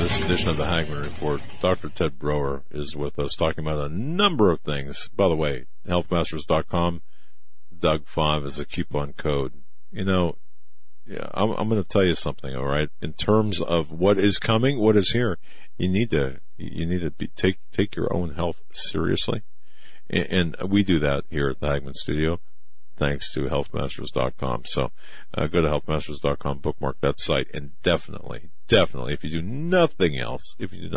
this edition of the Hagmann Report. Dr. Ted Broer is with us talking about a number of things. By the way, healthmasters.com, Doug5 is a coupon code. You know, yeah, I'm going to tell you something, all right? In terms of what is coming, what is here, you need to take your own health seriously. And we do that here at the Hagmann Studio, thanks to healthmasters.com. So go to healthmasters.com, bookmark that site, and definitely, if you do nothing else, you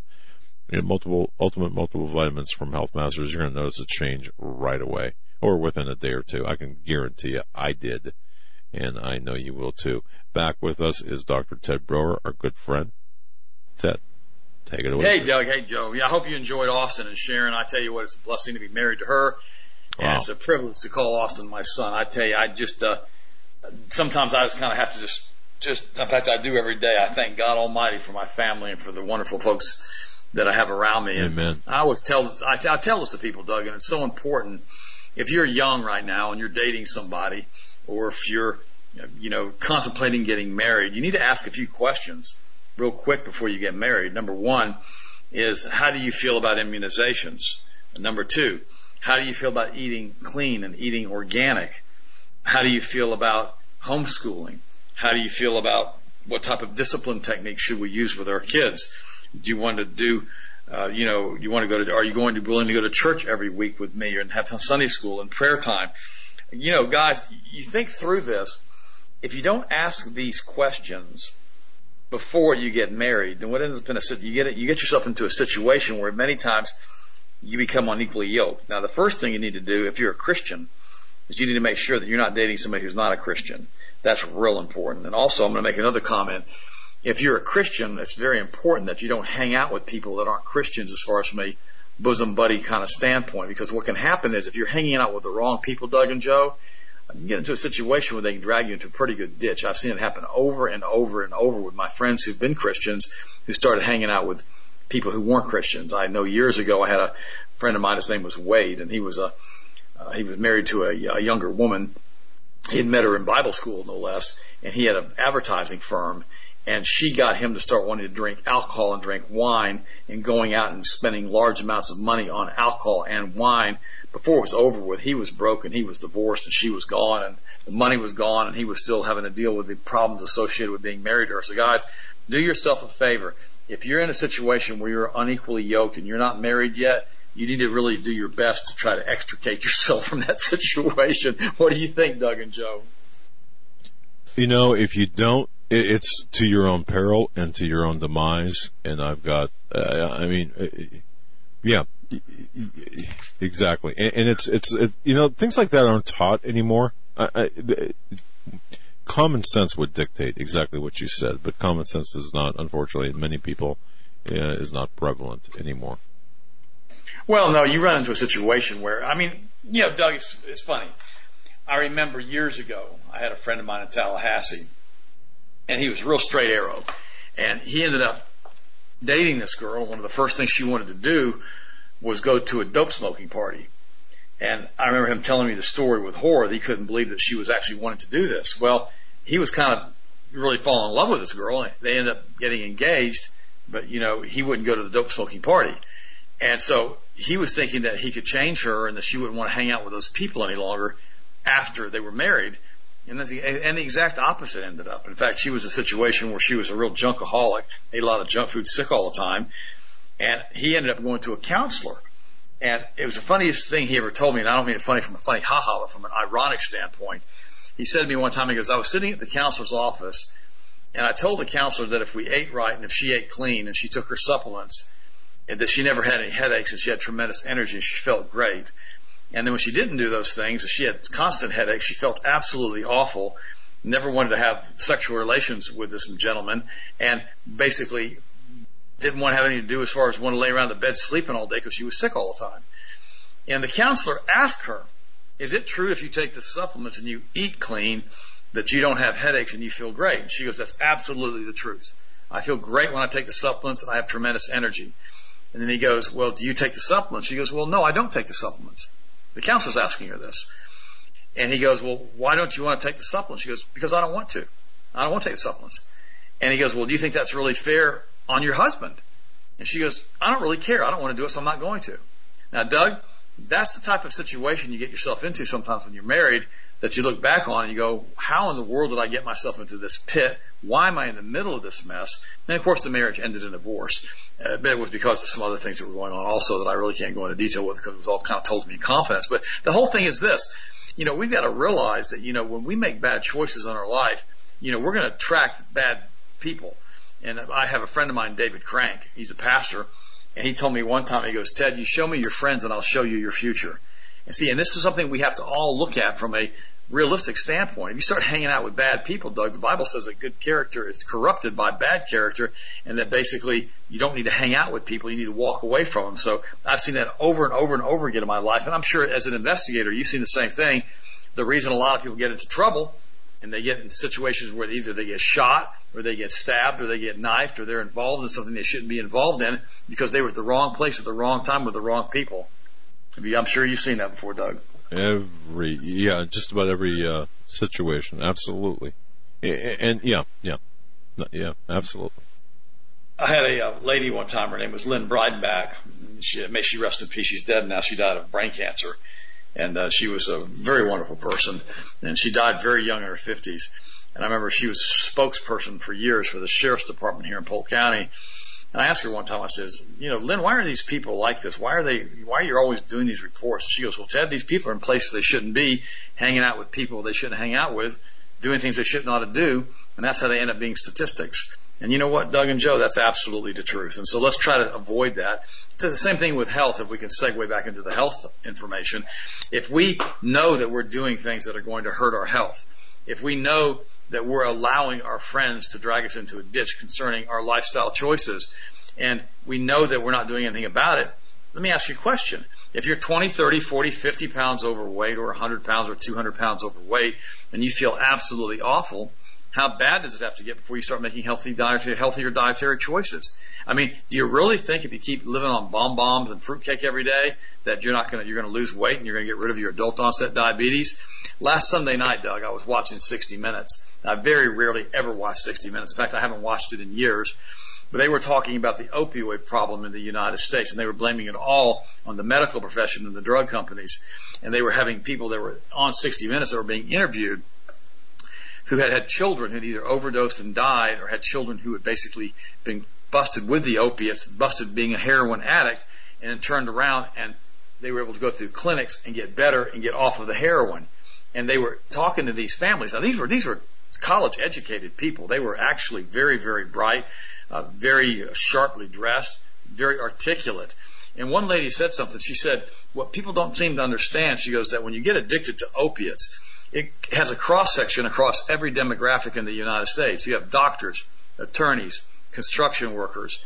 know, ultimate multiple vitamins from Health Masters, you're going to notice a change right away, or within a day or two. I can guarantee you I did, and I know you will too. Back with us is Dr. Ted Broer, our good friend. Ted, take it away. Hey, Doug. Hey, Joe. Yeah, I hope you enjoyed Austin and Sharon. I tell you what, it's a blessing to be married to her. And wow. It's a privilege to call Austin my son. I tell you, I just, sometimes I just kind of have to just, in fact, I do every day. I thank God Almighty for my family and for the wonderful folks that I have around me. Amen. And I always tell this to people, Doug, and it's so important. If you're young right now and you're dating somebody, or if you're, you know, contemplating getting married, you need to ask a few questions real quick before you get married. Number one is, how do you feel about immunizations? Number two, how do you feel about eating clean and eating organic? How do you feel about homeschooling? How do you feel about what type of discipline technique should we use with our kids? Do you want to do, are you willing to go to church every week with me and have Sunday school and prayer time? You know, guys, you think through this. If you don't ask these questions before you get married, then what ends up you get yourself into a situation where many times you become unequally yoked. Now, the first thing you need to do if you're a Christian is you need to make sure that you're not dating somebody who's not a Christian. That's real important. And also, I'm going to make another comment. If you're a Christian, it's very important that you don't hang out with people that aren't Christians as far as from a bosom buddy kind of standpoint, because what can happen is if you're hanging out with the wrong people, Doug and Joe, you get into a situation where they can drag you into a pretty good ditch. I've seen it happen over and over and over with my friends who've been Christians who started hanging out with people who weren't Christians. I know years ago I had a friend of mine, his name was Wade, and he was married to a younger woman. He had met her in Bible school, no less, and he had an advertising firm, and she got him to start wanting to drink alcohol and drink wine and going out and spending large amounts of money on alcohol and wine. Before it was over with, he was broken, he was divorced, and she was gone, and the money was gone, and he was still having to deal with the problems associated with being married to her. So guys, do yourself a favor. If you're in a situation where you're unequally yoked and you're not married yet, you need to really do your best to try to extricate yourself from that situation. What do you think, Doug and Joe? You know, if you don't, it's to your own peril and to your own demise. And I've got, yeah, exactly. And it's you know, things like that aren't taught anymore. Common sense would dictate exactly what you said, but common sense is not, unfortunately, many people is not prevalent anymore. Well, no, you run into a situation where, I mean, you know, Doug, it's funny. I remember years ago, I had a friend of mine in Tallahassee, and he was real straight arrow, and he ended up dating this girl. One of the first things she wanted to do was go to a dope smoking party. And I remember him telling me the story with horror that he couldn't believe that she was actually wanting to do this. Well, he was kind of really falling in love with this girl. They ended up getting engaged, but, you know, he wouldn't go to the dope smoking party. And so he was thinking that he could change her and that she wouldn't want to hang out with those people any longer after they were married. And the exact opposite ended up. In fact, she was in a situation where she was a real junkaholic, ate a lot of junk food, sick all the time. And he ended up going to a counselor. And it was the funniest thing he ever told me, and I don't mean it funny from a funny ha-ha, but from an ironic standpoint. He said to me one time, he goes, I was sitting at the counselor's office, and I told the counselor that if we ate right and if she ate clean and she took her supplements, and that she never had any headaches and she had tremendous energy and she felt great. And then when she didn't do those things, she had constant headaches, she felt absolutely awful, never wanted to have sexual relations with this gentleman, and basically didn't want to have anything to do as far as want to lay around the bed sleeping all day because she was sick all the time. And the counselor asked her, is it true if you take the supplements and you eat clean that you don't have headaches and you feel great? And she goes, that's absolutely the truth. I feel great when I take the supplements and I have tremendous energy. And then he goes, well, do you take the supplements? She goes, well, no, I don't take the supplements. The counselor's asking her this. And he goes, well, why don't you want to take the supplements? She goes, because I don't want to. I don't want to take the supplements. And he goes, well, do you think that's really fair on your husband. And she goes, I don't really care. I don't want to do it, so I'm not going to. Now, Doug, that's the type of situation you get yourself into sometimes when you're married, that you look back on and you go, how in the world did I get myself into this pit? Why am I in the middle of this mess? And of course the marriage ended in divorce. But it was because of some other things that were going on also that I really can't go into detail with because it was all kind of told to me in confidence. But the whole thing is this, we've got to realize that, when we make bad choices in our life, we're going to attract bad people. And I have a friend of mine, David Crank. He's a pastor. And he told me one time, he goes, Ted, you show me your friends and I'll show you your future. And this is something we have to all look at from a realistic standpoint. If you start hanging out with bad people, Doug, the Bible says that good character is corrupted by bad character, and that basically you don't need to hang out with people, you need to walk away from them. So I've seen that over and over and over again in my life, and I'm sure as an investigator you've seen the same thing. The reason a lot of people get into trouble and they get in situations where either they get shot or they get stabbed or they get knifed or they're involved in something they shouldn't be involved in because they were at the wrong place at the wrong time with the wrong people. I'm sure you've seen that before, Doug. Just about every situation, absolutely, and yeah, absolutely. I had a lady one time. Her name was Lynn Breidenbach. May she rest in peace. She's dead now. She died of brain cancer, and she was a very wonderful person. And she died very young in her 50s. And I remember she was a spokesperson for years for the sheriff's department here in Polk County. And I asked her one time, I says, Lynn, why are these people like this? Why are you always doing these reports? And she goes, well, Ted, these people are in places they shouldn't be, hanging out with people they shouldn't hang out with, doing things they shouldn't ought to do, and that's how they end up being statistics. And you know what, Doug and Joe, that's absolutely the truth. And so let's try to avoid that. It's the same thing with health, if we can segue back into the health information. If we know that we're doing things that are going to hurt our health, if we know that we're allowing our friends to drag us into a ditch concerning our lifestyle choices, and we know that we're not doing anything about it, let me ask you a question. If you're 20, 30, 40, 50 pounds overweight or 100 pounds or 200 pounds overweight and you feel absolutely awful, how bad does it have to get before you start making healthier dietary choices? I mean, do you really think if you keep living on bonbons and fruitcake every day that you're going to lose weight and you're going to get rid of your adult onset diabetes? Last Sunday night, Doug, I was watching 60 Minutes. I very rarely ever watch 60 Minutes. In fact, I haven't watched it in years. But they were talking about the opioid problem in the United States, and they were blaming it all on the medical profession and the drug companies. And they were having people that were on 60 Minutes that were being interviewed who had children who had either overdosed and died or had children who had basically been busted with the opiates, busted being a heroin addict, and then turned around and they were able to go through clinics and get better and get off of the heroin. And they were talking to these families. Now, these were college-educated people. They were actually very, very bright, very sharply dressed, very articulate. And one lady said something. She said, what people don't seem to understand, she goes, that when you get addicted to opiates, it has a cross-section across every demographic in the United States. You have doctors, attorneys, construction workers,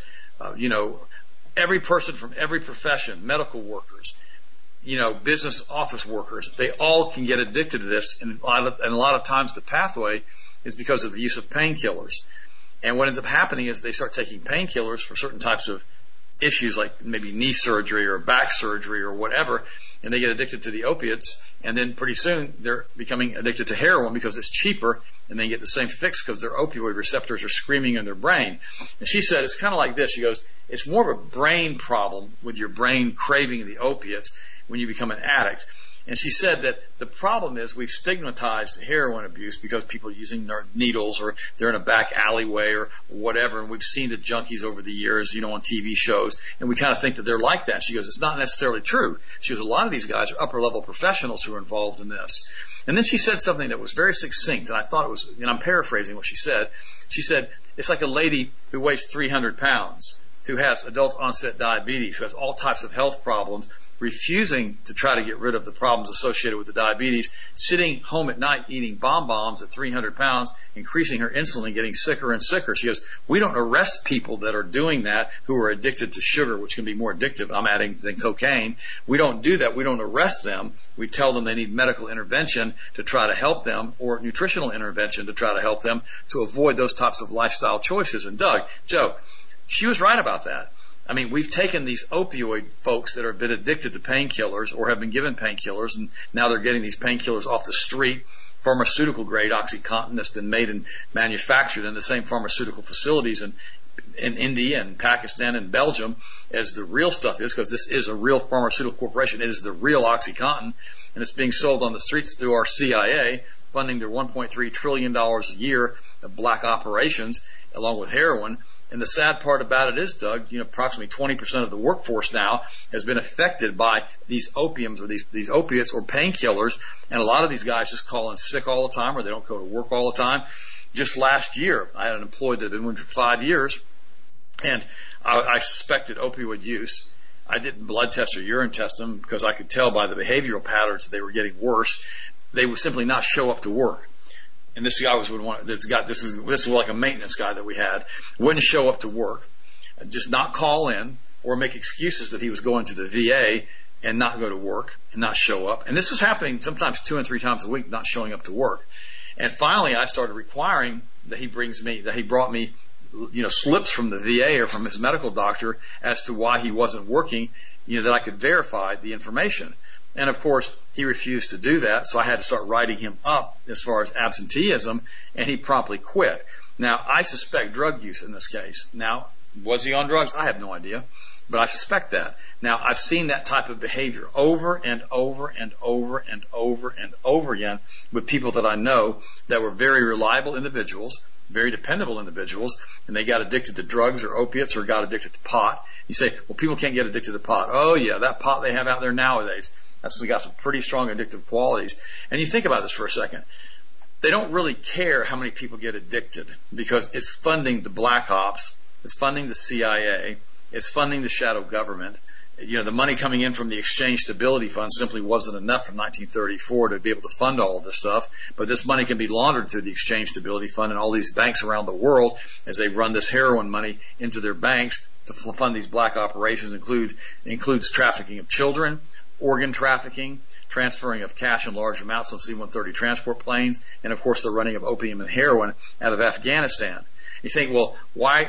every person from every profession, medical workers, business office workers. They all can get addicted to this, and a lot of times the pathway is because of the use of painkillers. And what ends up happening is they start taking painkillers for certain types of issues like maybe knee surgery or back surgery or whatever, and they get addicted to the opiates, and then pretty soon they're becoming addicted to heroin because it's cheaper, and they get the same fix because their opioid receptors are screaming in their brain. And she said it's kind of like this. She goes, it's more of a brain problem with your brain craving the opiates when you become an addict. And she said that the problem is we've stigmatized heroin abuse because people are using needles or they're in a back alleyway or whatever, and we've seen the junkies over the years, on TV shows, and we kind of think that they're like that. She goes, it's not necessarily true. She goes, a lot of these guys are upper-level professionals who are involved in this. And then she said something that was very succinct, and I thought it was, and I'm paraphrasing what she said. She said, it's like a lady who weighs 300 pounds, who has adult onset diabetes, who has all types of health problems, refusing to try to get rid of the problems associated with the diabetes, sitting home at night eating bonbons at 300 pounds, increasing her insulin, getting sicker and sicker. She goes, we don't arrest people that are doing that who are addicted to sugar, which can be more addictive, I'm adding, than cocaine. We don't do that. We don't arrest them. We tell them they need medical intervention to try to help them, or nutritional intervention to try to help them to avoid those types of lifestyle choices. And Doug, Joe, she was right about that. I mean, we've taken these opioid folks that have been addicted to painkillers or have been given painkillers, and now they're getting these painkillers off the street, pharmaceutical grade OxyContin that's been made and manufactured in the same pharmaceutical facilities and in India and Pakistan and Belgium as the real stuff is, because this is a real pharmaceutical corporation. It is the real OxyContin, and it's being sold on the streets through our CIA, funding their $1.3 trillion a year of black operations, along with heroin. And the sad part about it is, Doug, approximately 20% of the workforce now has been affected by these opiums or these opiates or painkillers. And a lot of these guys just call in sick all the time, or they don't go to work all the time. Just last year, I had an employee that had been with me for 5 years, and I suspected opioid use. I didn't blood test or urine test them because I could tell by the behavioral patterns that they were getting worse. They would simply not show up to work. And this guy was one. This is like a maintenance guy that we had. Wouldn't show up to work, just not call in or make excuses that he was going to the VA and not go to work and not show up. And this was happening sometimes 2 and 3 times a week, not showing up to work. And finally, I started requiring that he brought me, slips from the VA or from his medical doctor as to why he wasn't working, that I could verify the information. And of course, he refused to do that, so I had to start writing him up as far as absenteeism, and he promptly quit. Now, I suspect drug use in this case. Now, was he on drugs? I have no idea, but I suspect that. Now, I've seen that type of behavior over and over and over and over and over again with people that I know that were very reliable individuals, very dependable individuals, and they got addicted to drugs or opiates or got addicted to pot. You say, well, people can't get addicted to pot. Oh, yeah, that pot they have out there nowadays, that's got some pretty strong addictive qualities. And you think about this for a second. They don't really care how many people get addicted because it's funding the black ops, it's funding the CIA, it's funding the shadow government. The money coming in from the Exchange Stability Fund simply wasn't enough from 1934 to be able to fund all of this stuff. But this money can be laundered through the Exchange Stability Fund and all these banks around the world as they run this heroin money into their banks to fund these black operations. Includes trafficking of children, organ trafficking, transferring of cash in large amounts on C-130 transport planes, and of course the running of opium and heroin out of Afghanistan. You think, well, why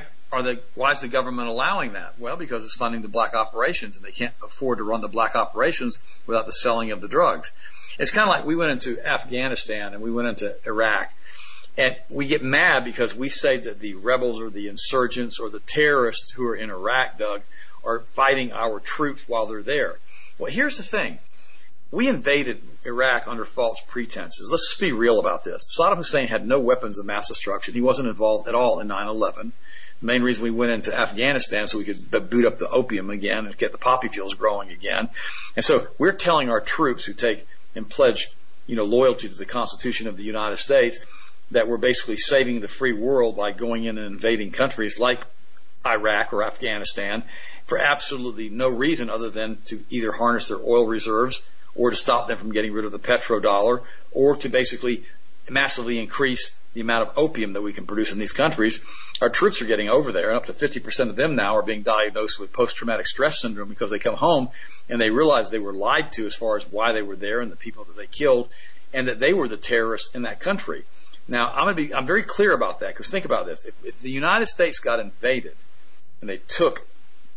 is the government allowing that? Well, because it's funding the black operations, and they can't afford to run the black operations without the selling of the drugs. It's kind of like we went into Afghanistan and we went into Iraq, and we get mad because we say that the rebels or the insurgents or the terrorists who are in Iraq, Doug, are fighting our troops while they're there. Well, here's the thing. We invaded Iraq under false pretenses. Let's just be real about this. Saddam Hussein had no weapons of mass destruction. He wasn't involved at all in 9/11. The main reason we went into Afghanistan so we could boot up the opium again and get the poppy fields growing again. And so we're telling our troops who take and pledge, loyalty to the Constitution of the United States that we're basically saving the free world by going in and invading countries like Iraq or Afghanistan for absolutely no reason other than to either harness their oil reserves or to stop them from getting rid of the petrodollar or to basically massively increase the amount of opium that we can produce in these countries. Our troops are getting over there, and up to 50% of them now are being diagnosed with post-traumatic stress syndrome because they come home and they realize they were lied to as far as why they were there and the people that they killed, and that they were the terrorists in that country. Now, I'm very clear about that, because think about this. If the United States got invaded and they took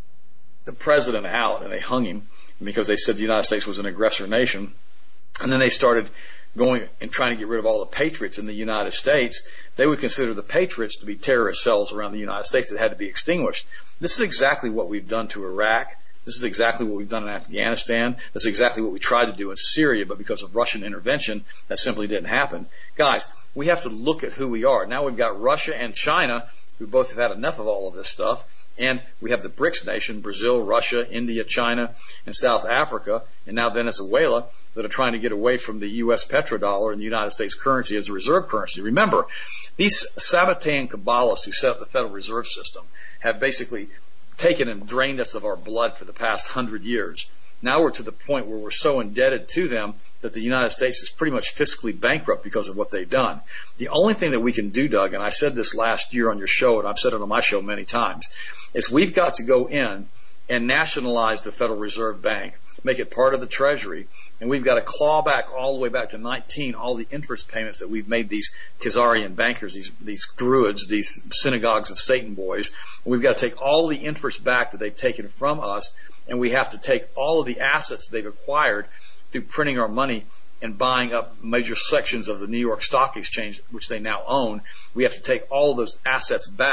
the president out and they hung him because they said the United States was an aggressor nation, and then they started going and trying to get rid of all the patriots in the United States, they would consider the patriots to be terrorist cells around the United States that had to be extinguished. This is exactly what we've done to Iraq. This is exactly what we've done in Afghanistan. This is exactly what we tried to do in Syria, but because of Russian intervention, that simply didn't happen. Guys, we have to look at who we are. Now we've got Russia and China, who both have had enough of all of this stuff, and we have the BRICS nation, Brazil, Russia, India, China, and South Africa, and now Venezuela, that are trying to get away from the U.S. petrodollar and the United States currency as a reserve currency. Remember, these Sabbatean Kabbalists who set up the Federal Reserve System have basically taken and drained us of our blood for the past 100 years. Now we're to the point where we're so indebted to them that the United States is pretty much fiscally bankrupt because of what they've done. The only thing that we can do, Doug, and I said this last year on your show, and I've said it on my show many times, is we've got to go in and nationalize the Federal Reserve Bank, make it part of the Treasury, and we've got to claw back all the way back to 19 all the interest payments that we've made these Khazarian bankers, these druids, these synagogues of Satan boys. And we've got to take all the interest back that they've taken from us, and we have to take all of the assets they've acquired through printing our money and buying up major sections of the New York Stock Exchange, which they now own. We have to take all of those assets back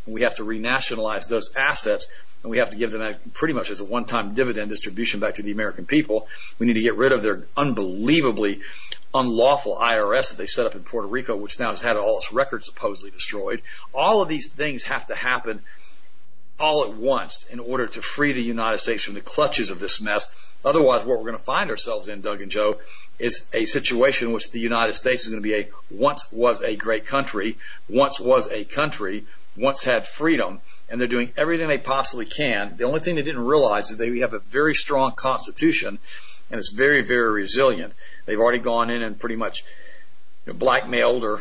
and we have to renationalize those assets, and we have to give them pretty much as a one-time dividend distribution back to the American people. We need to get rid of their unbelievably unlawful IRS that they set up in Puerto Rico, which now has had all its records supposedly destroyed. All of these things have to happen all at once in order to free the United States from the clutches of this mess. Otherwise, what we're going to find ourselves in, Doug and Joe, is a situation in which the United States is going to be once was a great country, once was a country, once had freedom, and they're doing everything they possibly can. The only thing they didn't realize is that we have a very strong Constitution, and it's very, very resilient. They've already gone in and pretty much blackmailed or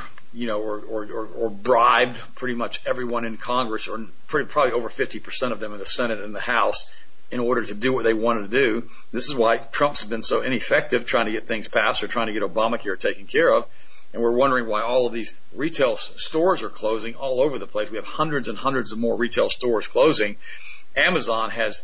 bribed pretty much everyone in Congress, or probably over 50% of them in the Senate and the House, in order to do what they wanted to do. This is why Trump's been so ineffective trying to get things passed or trying to get Obamacare taken care of. And we're wondering why all of these retail stores are closing all over the place. We have hundreds and hundreds of more retail stores closing. Amazon has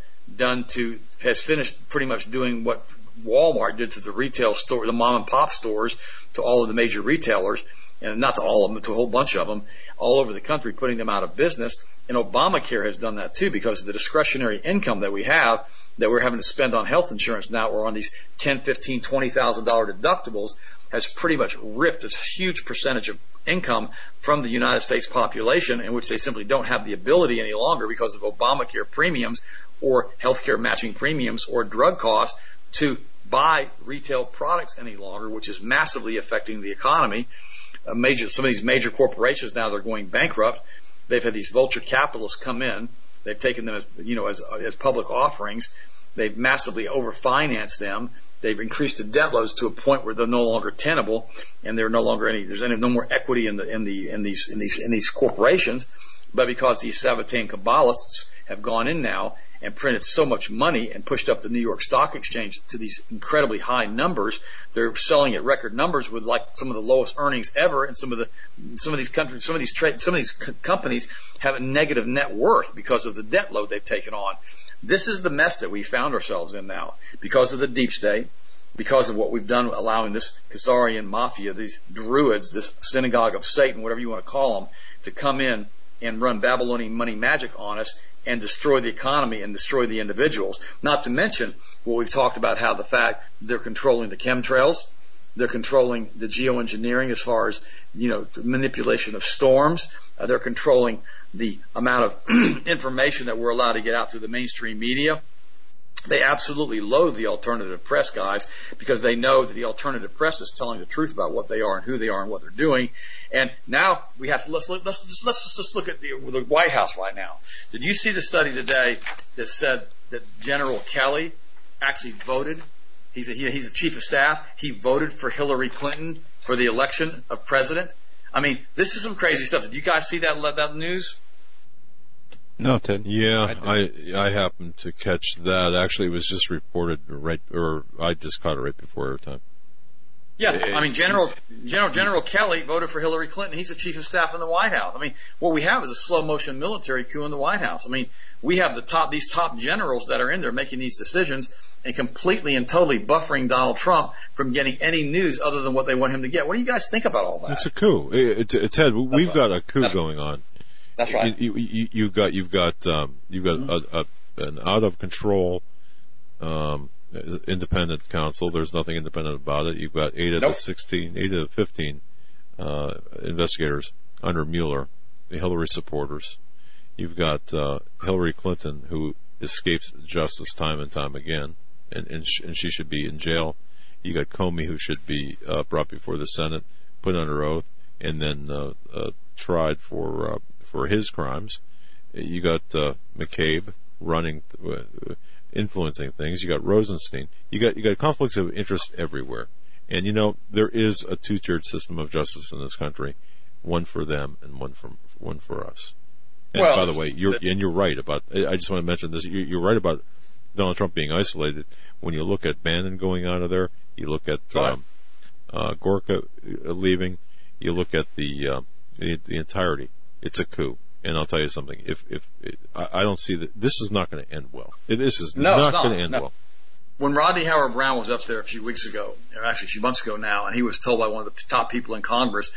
finished pretty much doing what Walmart did to the retail store, the mom and pop stores, to all of the major retailers, and not to all of them, to a whole bunch of them, all over the country, putting them out of business. And Obamacare has done that too, because of the discretionary income that we have, that we're having to spend on health insurance now, or on these $10,000, $15,000, $20,000 deductibles, has pretty much ripped a huge percentage of income from the United States population, in which they simply don't have the ability any longer because of Obamacare premiums or healthcare matching premiums or drug costs to buy retail products any longer, which is massively affecting the economy. Some of these major corporations now, they're going bankrupt. They've had these vulture capitalists come in. They've taken them as public offerings. They've massively overfinanced them. They've increased the debt loads to a point where they're no longer tenable, and there's no more equity in these corporations. But because these Sabbatean Kabbalists have gone in now and printed so much money and pushed up the New York Stock Exchange to these incredibly high numbers, they're selling at record numbers with like some of the lowest earnings ever. And some of these companies have a negative net worth because of the debt load they've taken on. This is the mess that we found ourselves in now because of the deep state, because of what we've done, allowing this Khazarian mafia, these druids, this synagogue of Satan, whatever you want to call them, to come in and run Babylonian money magic on us and destroy the economy and destroy the individuals. Not to mention what we've talked about, how the fact they're controlling the chemtrails, they're controlling the geoengineering as far as, manipulation of storms, they're controlling the amount of information that we're allowed to get out through the mainstream media. They absolutely loathe the alternative press, guys, because they know that the alternative press is telling the truth about what they are and who they are and what they're doing. And now we have to let's just look at the White House right now. Did you see the study today that said that General Kelly actually voted? He's a chief of staff. He voted for Hillary Clinton for the election of president. I mean, this is some crazy stuff. Did you guys see that news? No, Ted. Yeah, I happened to catch that. Actually, it was just reported I just caught it right before airtime. Yeah, I mean, General Kelly voted for Hillary Clinton. He's the chief of staff in the White House. I mean, what we have is a slow motion military coup in the White House. I mean, we have these top generals that are in there making these decisions and completely and totally buffering Donald Trump from getting any news other than what they want him to get. What do you guys think about all that? It's a coup, Ted. We've got a coup going on. That's right. You've got an out of control independent counsel. There's nothing independent about it. You've got 8 of the 15 investigators under Mueller, the Hillary supporters. You've got Hillary Clinton, who escapes justice time and time again, and she should be in jail. You got Comey, who should be brought before the Senate, put under oath, and then tried for his crimes. You got McCabe running, influencing things. You got Rosenstein. You got conflicts of interest everywhere. And there is a two-tiered system of justice in this country, one for them and one for us. And by the way, you're right about. I just want to mention this. You're right about Donald Trump being isolated. When you look at Bannon going out of there, you look at Gorka leaving, you look at the entirety. It's a coup. And I'll tell you something. I don't see that this is not going to end well. This is not going to end well. When Rodney Howard Brown was up there a few weeks ago, or actually a few months ago now, and he was told by one of the top people in Congress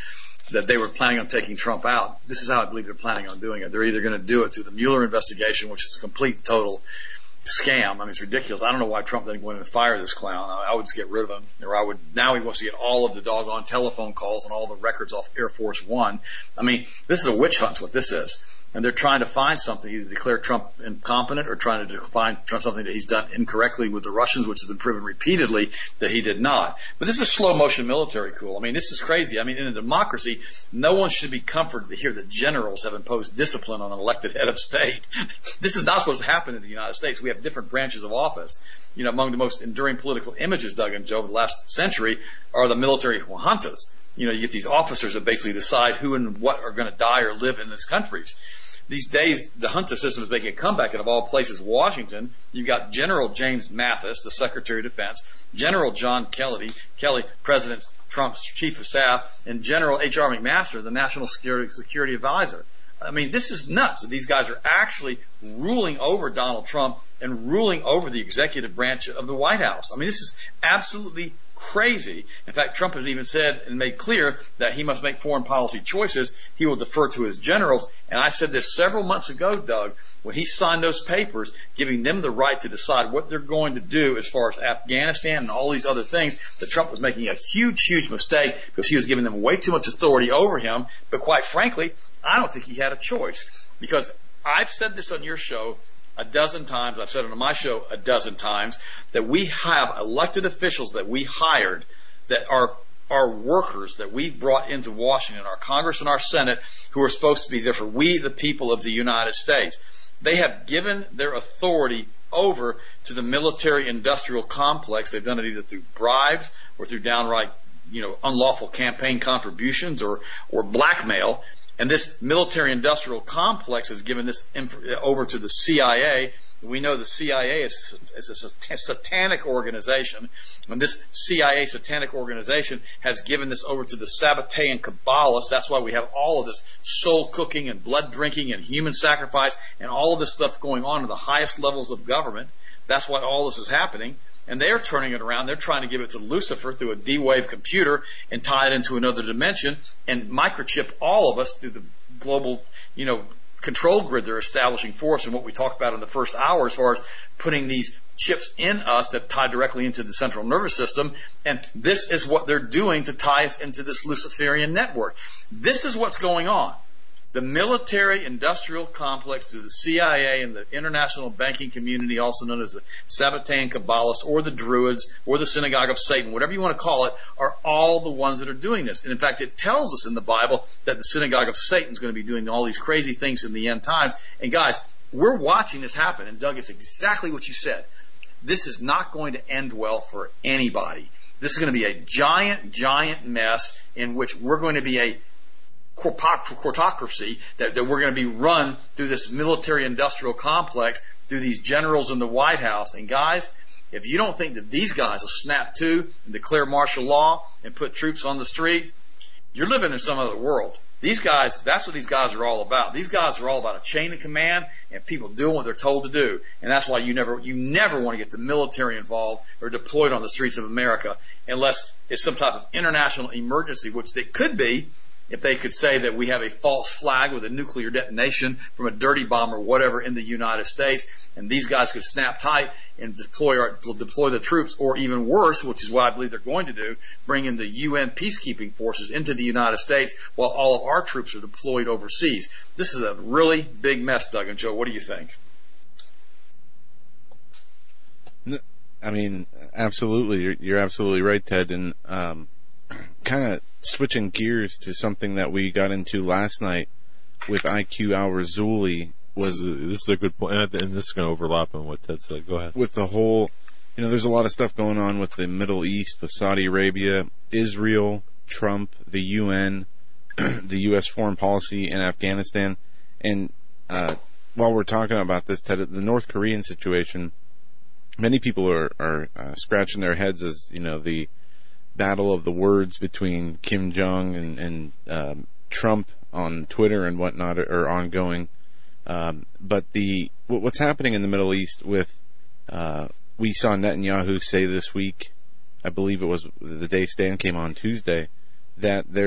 that they were planning on taking Trump out. This is how I believe they're planning on doing it. They're either going to do it through the Mueller investigation, which is a complete, total scam. I mean, it's ridiculous. I don't know why Trump didn't go in and fire this clown. I would just get rid of him. Or now he wants to get all of the doggone telephone calls and all the records off Air Force One. I mean, this is a witch hunt, what this is. And they're trying to find something, either declare Trump incompetent or trying to find something that he's done incorrectly with the Russians, which has been proven repeatedly that he did not. But this is slow motion military coup. I mean, this is crazy. I mean, in a democracy, no one should be comforted to hear that generals have imposed discipline on an elected head of state. This is not supposed to happen in the United States. We have different branches of office. You know, among the most enduring political images, Doug and Joe, of the last century are the military juntas. You know, you get these officers that basically decide who and what are going to die or live in these countries. These days, the junta system is making a comeback, and of all places, Washington. You've got General James Mathis, the Secretary of Defense, General John Kelly, President Trump's Chief of Staff, and General H.R. McMaster, the National Security Advisor. I mean, this is nuts. These guys are actually ruling over Donald Trump and ruling over the executive branch of the White House. I mean, this is absolutely crazy. In fact, Trump has even said and made clear that he must make foreign policy choices. He will defer to his generals. And I said this several months ago, Doug, when he signed those papers, giving them the right to decide what they're going to do as far as Afghanistan and all these other things, that Trump was making a huge, huge mistake because he was giving them way too much authority over him. But quite frankly, I don't think he had a choice, because I've said this on your show a dozen times. I've said it on my show a dozen times, that we have elected officials that we hired that are workers that we've brought into Washington, our Congress and our Senate, who are supposed to be there for we, the people of the United States. They have given their authority over to the military-industrial complex. They've done it either through bribes or through downright, unlawful campaign contributions or blackmail. And this military-industrial complex has given this over to the CIA. We know the CIA is a satanic organization, and this CIA satanic organization has given this over to the Sabbatean Kabbalists. That's why we have all of this soul cooking and blood drinking and human sacrifice and all of this stuff going on in the highest levels of government. That's why all this is happening. And they're turning it around. They're trying to give it to Lucifer through a D-Wave computer and tie it into another dimension and microchip all of us through the global, control grid they're establishing for us, and what we talked about in the first hour as far as putting these chips in us that tie directly into the central nervous system. And this is what they're doing to tie us into this Luciferian network. This is what's going on. The military-industrial complex to the CIA and the international banking community, also known as the Sabbatean Kabbalists or the Druids or the Synagogue of Satan, whatever you want to call it, are all the ones that are doing this. And in fact, it tells us in the Bible that the Synagogue of Satan is going to be doing all these crazy things in the end times. And guys, we're watching this happen. And Doug, it's exactly what you said. This is not going to end well for anybody. This is going to be a giant, giant mess in which we're going to be a corpocracy that we're going to be run through this military-industrial complex, through these generals in the White House. And guys, if you don't think that these guys will snap to and declare martial law and put troops on the street, you're living in some other world. These guys, that's what these guys are all about. These guys are all about a chain of command and people doing what they're told to do. And that's why you never want to get the military involved or deployed on the streets of America unless it's some type of international emergency, which it could be. If they could say that we have a false flag with a nuclear detonation from a dirty bomb or whatever in the United States, and these guys could snap tight and deploy the troops, or even worse, which is what I believe they're going to do, bring in the UN peacekeeping forces into the United States while all of our troops are deployed overseas. This is a really big mess, Doug and Joe. What do you think? I mean, absolutely. You're absolutely right, Ted. And kind of switching gears to something that we got into last night with IQ Al-Rassooli this is a good point, and this is going to overlap on what Ted said. Go ahead. With the whole, there's a lot of stuff going on with the Middle East, with Saudi Arabia, Israel, Trump, the UN, the U.S. foreign policy in Afghanistan. And while we're talking about this, Ted, the North Korean situation, many people are scratching their heads as, the battle of the words between Kim Jong and Trump on Twitter and whatnot are ongoing. But what's happening in the Middle East with, we saw Netanyahu say this week, I believe it was the day Stan came on Tuesday, that they're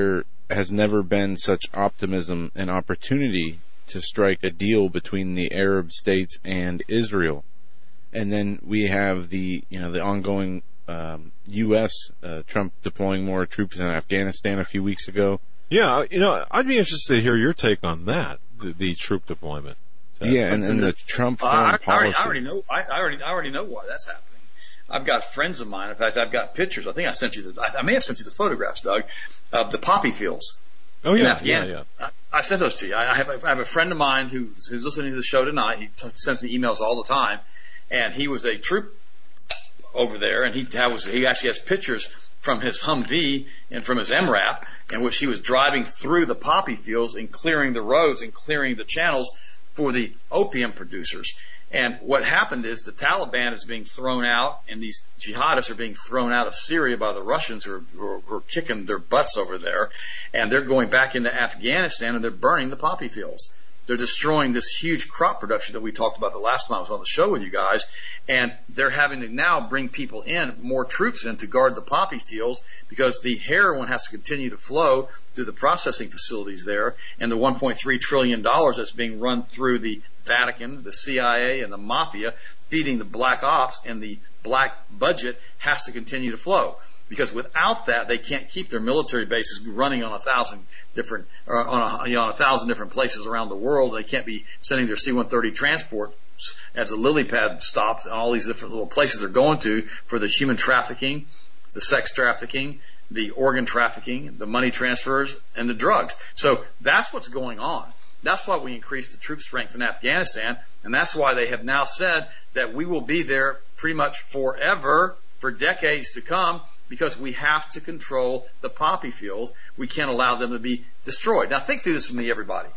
has never been such optimism and opportunity to strike a deal between the Arab states and Israel. And then we have the ongoing U.S. Trump deploying more troops in Afghanistan a few weeks ago. Yeah, I'd be interested to hear your take on that, the troop deployment. Yeah, and the Trump foreign policy. I already know why that's happening. I've got friends of mine. In fact, I've got pictures. I think I may have sent you the photographs, Doug, of the poppy fields. Oh yeah, yeah. I sent those to you. I have a friend of mine who's listening to the show tonight. He sends me emails all the time, and he was a troop over there, and he actually has pictures from his Humvee and from his MRAP, in which he was driving through the poppy fields and clearing the roads and clearing the channels for the opium producers. And what happened is the Taliban is being thrown out, and these jihadists are being thrown out of Syria by the Russians who are kicking their butts over there. And they're going back into Afghanistan, and they're burning the poppy fields. They're destroying this huge crop production that we talked about the last time I was on the show with you guys. And they're having to now bring people in, more troops in to guard the poppy fields, because the heroin has to continue to flow through the processing facilities there. And the $1.3 trillion that's being run through the Vatican, the CIA, and the mafia, feeding the black ops and the black budget, has to continue to flow. Because without that, they can't keep their military bases running on 1,000 different places around the world. They can't be sending their C-130 transports as a lily pad stops on all these different little places they're going to for the human trafficking, the sex trafficking, the organ trafficking, the money transfers, and the drugs. So that's what's going on. That's why we increased the troop strength in Afghanistan, and that's why they have now said that we will be there pretty much forever, for decades to come, because we have to control the poppy fields. We can't allow them to be destroyed. Now think through this with me, everybody.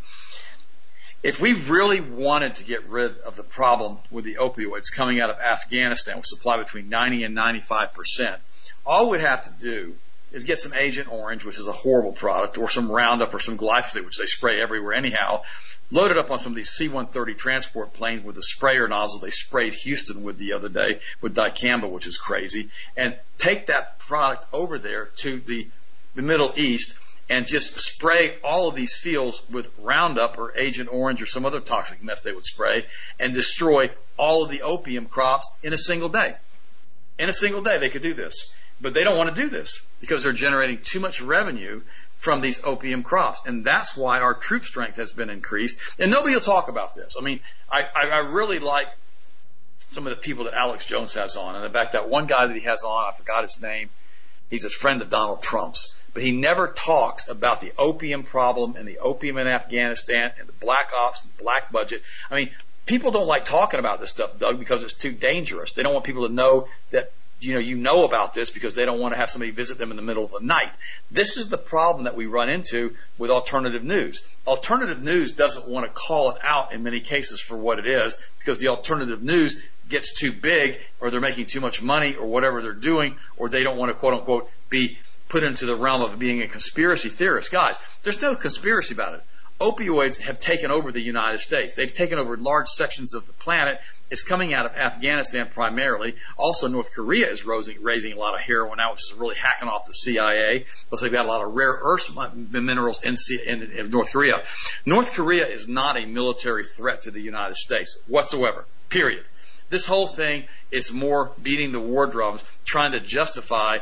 If we really wanted to get rid of the problem with the opioids coming out of Afghanistan, which supply between 90 and 95%, all we'd have to do is get some Agent Orange, which is a horrible product, or some Roundup or some glyphosate, which they spray everywhere anyhow, load it up on some of these C-130 transport planes with the sprayer nozzle they sprayed Houston with the other day with dicamba, which is crazy, and take that product over there to the Middle East and just spray all of these fields with Roundup or Agent Orange or some other toxic mess they would spray, and destroy all of the opium crops in a single day. In a single day they could do this. But they don't want to do this because they're generating too much revenue from these opium crops. And that's why our troop strength has been increased. And nobody will talk about this. I mean, I really like some of the people that Alex Jones has on. And in fact, that one guy that he has on, I forgot his name, he's a friend of Donald Trump's. But he never talks about the opium problem and the opium in Afghanistan and the black ops and black budget. I mean, people don't like talking about this stuff, Doug, because it's too dangerous. They don't want people to know that you know about this, because they don't want to have somebody visit them in the middle of the night. This is the problem that we run into with alternative news. Alternative news doesn't want to call it out in many cases for what it is, because the alternative news gets too big, or they're making too much money, or whatever they're doing, or they don't want to, quote unquote, be put into the realm of being a conspiracy theorist. Guys, there's no conspiracy about it. Opioids have taken over the United States. They've taken over large sections of the planet. It's coming out of Afghanistan primarily. Also, North Korea is raising a lot of heroin now, which is really hacking off the CIA. Plus, they've got a lot of rare earth minerals in North Korea. North Korea is not a military threat to the United States whatsoever, period. This whole thing is more beating the war drums, trying to justify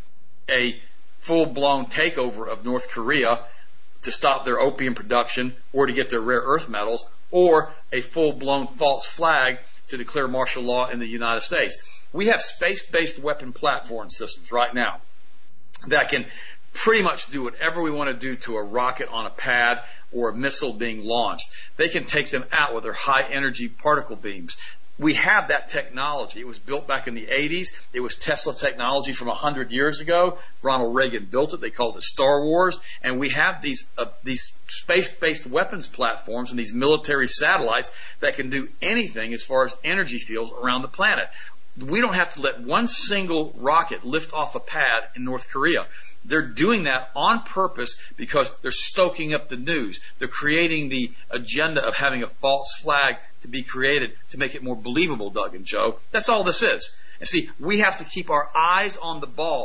a full-blown takeover of North Korea to stop their opium production, or to get their rare earth metals, or a full-blown false flag to declare martial law in the United States. We have space-based weapon platform systems right now that can pretty much do whatever we want to do to a rocket on a pad or a missile being launched. They can take them out with their high-energy particle beams. We have that technology. It was built back in the 80s. It was Tesla technology from 100 years ago. Ronald Reagan built it. They called it Star Wars. And we have these space-based weapons platforms and these military satellites that can do anything as far as energy fields around the planet. We don't have to let one single rocket lift off a pad in North Korea. They're doing that on purpose because they're stoking up the news. They're creating the agenda of having a false flag to be created to make it more believable, Doug and Joe. That's all this is. And see, we have to keep our eyes on the ball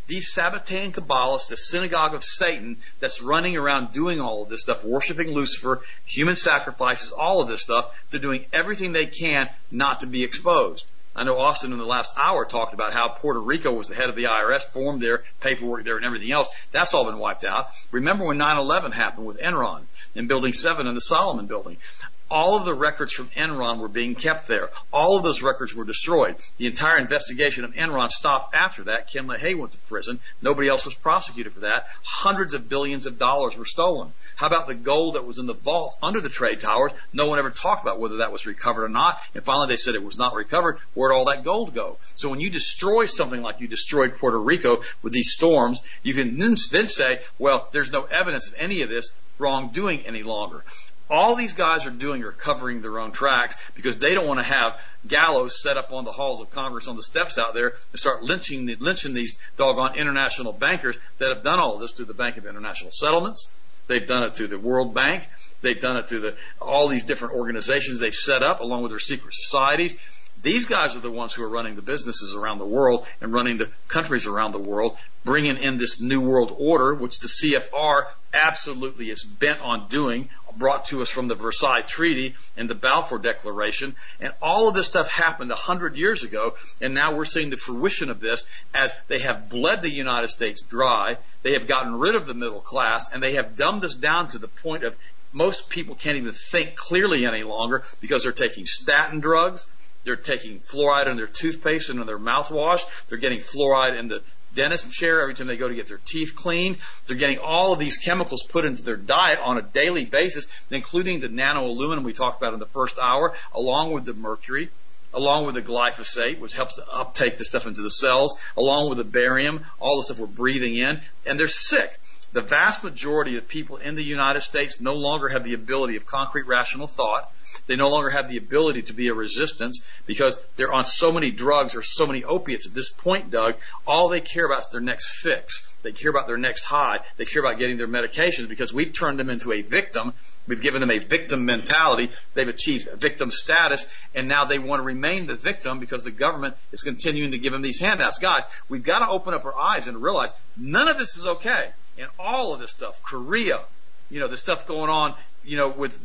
these Sabbatean Kabbalists, the synagogue of Satan that's running around doing all of this stuff, worshiping Lucifer, human sacrifices, all of this stuff, they're doing everything they can not to be exposed. I know Austin in the last hour talked about how Puerto Rico was the head of the IRS, formed their paperwork there and everything else. That's all been wiped out. Remember when 9/11 happened with Enron in Building 7 in the Solomon Building? All of the records from Enron were being kept there. All of those records were destroyed. The entire investigation of Enron stopped after that. Ken LaHaye went to prison. Nobody else was prosecuted for that. Hundreds of billions of dollars were stolen. How about the gold that was in the vault under the trade towers? No one ever talked about whether that was recovered or not. And finally they said it was not recovered. Where'd all that gold go? So when you destroy something like you destroyed Puerto Rico with these storms, you can then say, well, there's no evidence of any of this wrongdoing any longer. All these guys are doing are covering their own tracks because they don't want to have gallows set up on the halls of Congress on the steps out there and start lynching these doggone international bankers that have done all of this through the Bank of International Settlements. They've done it through the World Bank. They've done it through all these different organizations they've set up along with their secret societies. These guys are the ones who are running the businesses around the world and running the countries around the world, bringing in this new world order, which the CFR absolutely is bent on doing, brought to us from the Versailles Treaty and the Balfour Declaration. And all of this stuff happened 100 years ago, and now we're seeing the fruition of this as they have bled the United States dry. They have gotten rid of the middle class, and they have dumbed us down to the point of most people can't even think clearly any longer because they're taking statin drugs. They're taking fluoride in their toothpaste and in their mouthwash. They're getting fluoride in the dentist chair every time they go to get their teeth cleaned. They're getting all of these chemicals put into their diet on a daily basis, including the nano-aluminum we talked about in the first hour, along with the mercury, along with the glyphosate, which helps to uptake the stuff into the cells, along with the barium, all the stuff we're breathing in, and they're sick. The vast majority of people in the United States no longer have the ability of concrete rational thought. They no longer have the ability to be a resistance because they're on so many drugs or so many opiates at this point, Doug. All they care about is their next fix. They care about their next high. They care about getting their medications because we've turned them into a victim. We've given them a victim mentality. They've achieved victim status, and now they want to remain the victim because the government is continuing to give them these handouts. Guys, we've got to open up our eyes and realize none of this is okay. And all of this stuff, Korea, the stuff going on, with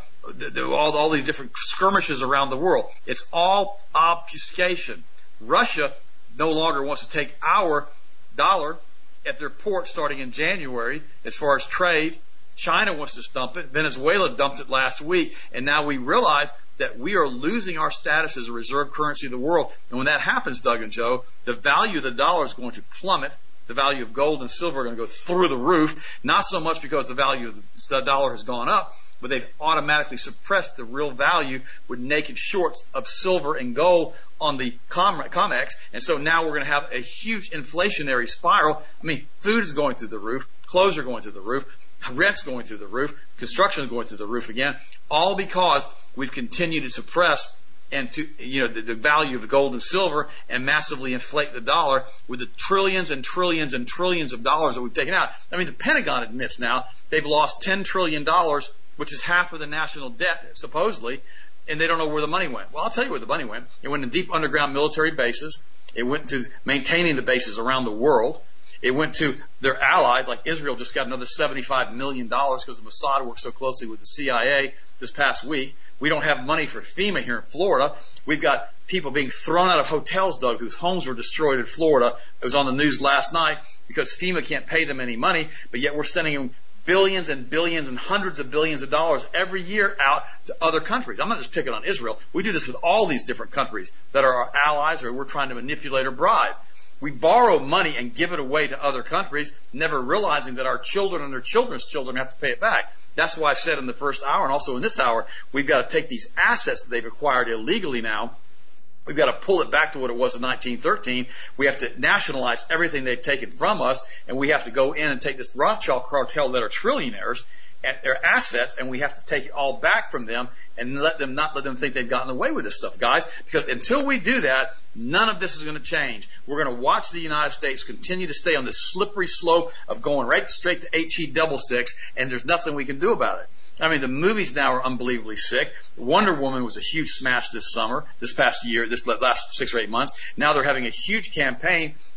all these different skirmishes around the world. It's all obfuscation. Russia no longer wants to take our dollar at their port starting in January as far as trade. China wants to dump it. Venezuela dumped it last week. And now we realize that we are losing our status as a reserve currency of the world. And when that happens, Doug and Joe, the value of the dollar is going to plummet. The value of gold and silver are going to go through the roof. Not so much because the value of the dollar has gone up, but they've automatically suppressed the real value with naked shorts of silver and gold on the COMEX. And so now we're going to have a huge inflationary spiral. I mean, food is going through the roof. Clothes are going through the roof. Rent's going through the roof. Construction is going through the roof again. All because we've continued to suppress and the value of the gold and silver and massively inflate the dollar with the trillions and trillions and trillions of dollars that we've taken out. I mean, the Pentagon admits now they've lost $10 trillion, which is half of the national debt, supposedly, and they don't know where the money went. Well, I'll tell you where the money went. It went in deep underground military bases. It went to maintaining the bases around the world. It went to their allies, like Israel just got another $75 million because the Mossad worked so closely with the CIA this past week. We don't have money for FEMA here in Florida. We've got people being thrown out of hotels, Doug, whose homes were destroyed in Florida. It was on the news last night because FEMA can't pay them any money, but yet we're sending them billions and billions and hundreds of billions of dollars every year out to other countries. I'm not just picking on Israel. We do this with all these different countries that are our allies or we're trying to manipulate or bribe. We borrow money and give it away to other countries, never realizing that our children and their children's children have to pay it back. That's why I said in the first hour and also in this hour, we've got to take these assets that they've acquired illegally now. We've got to pull it back to what it was in 1913. We have to nationalize everything they've taken from us, and we have to go in and take this Rothschild cartel that are trillionaires at their assets, and we have to take it all back from them and not let them think they've gotten away with this stuff, guys. Because until we do that, none of this is going to change. We're going to watch the United States continue to stay on this slippery slope of going right straight to HE double sticks, and there's nothing we can do about it. I mean, the movies now are unbelievably sick. Wonder Woman was a huge smash this summer, this past year, this last 6 or 8 months. Now they're having a huge campaign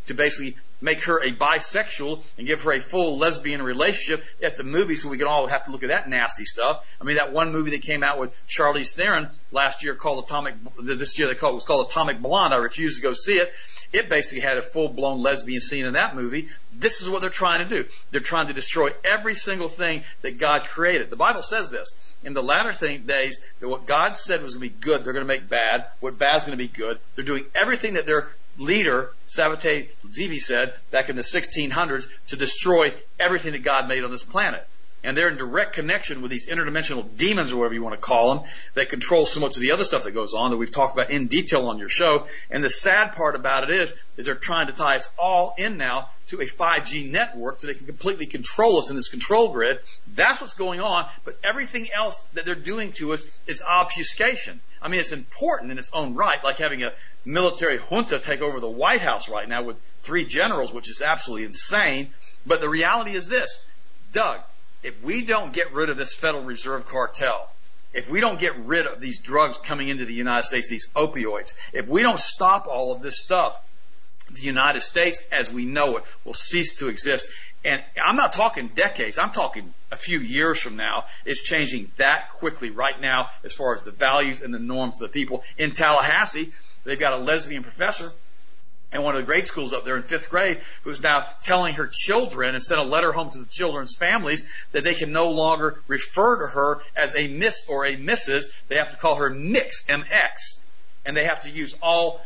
to basically make her a bisexual and give her a full lesbian relationship at the movies, so we can all have to look at that nasty stuff. I mean, that one movie that came out with Charlize Theron last year this year it was called Atomic Blonde. I refused to go see it. It basically had a full-blown lesbian scene in that movie. This is what they're trying to do. They're trying to destroy every single thing that God created. The Bible says this. In the latter days, that what God said was going to be good, they're going to make bad. What bad is going to be good. They're doing everything that their leader, Sabbatai Zevi, said back in the 1600s to destroy everything that God made on this planet. And they're in direct connection with these interdimensional demons, or whatever you want to call them, that control so much of the other stuff that goes on that we've talked about in detail on your show. And the sad part about it is they're trying to tie us all in now to a 5G network so they can completely control us in this control grid. That's what's going on. But everything else that they're doing to us is obfuscation. I mean, it's important in its own right, like having a military junta take over the White House right now with 3 generals, which is absolutely insane. But the reality is this, Doug, if we don't get rid of this Federal Reserve cartel, if we don't get rid of these drugs coming into the United States, these opioids, if we don't stop all of this stuff, the United States as we know it will cease to exist. And I'm not talking decades, I'm talking a few years from now. It's changing that quickly right now as far as the values and the norms of the people. In Tallahassee, they've got a lesbian professor in one of the grade schools up there in 5th grade who's now telling her children and sent a letter home to the children's families that they can no longer refer to her as a Miss or a Mrs. They have to call her Mix, M-X. And they have to use all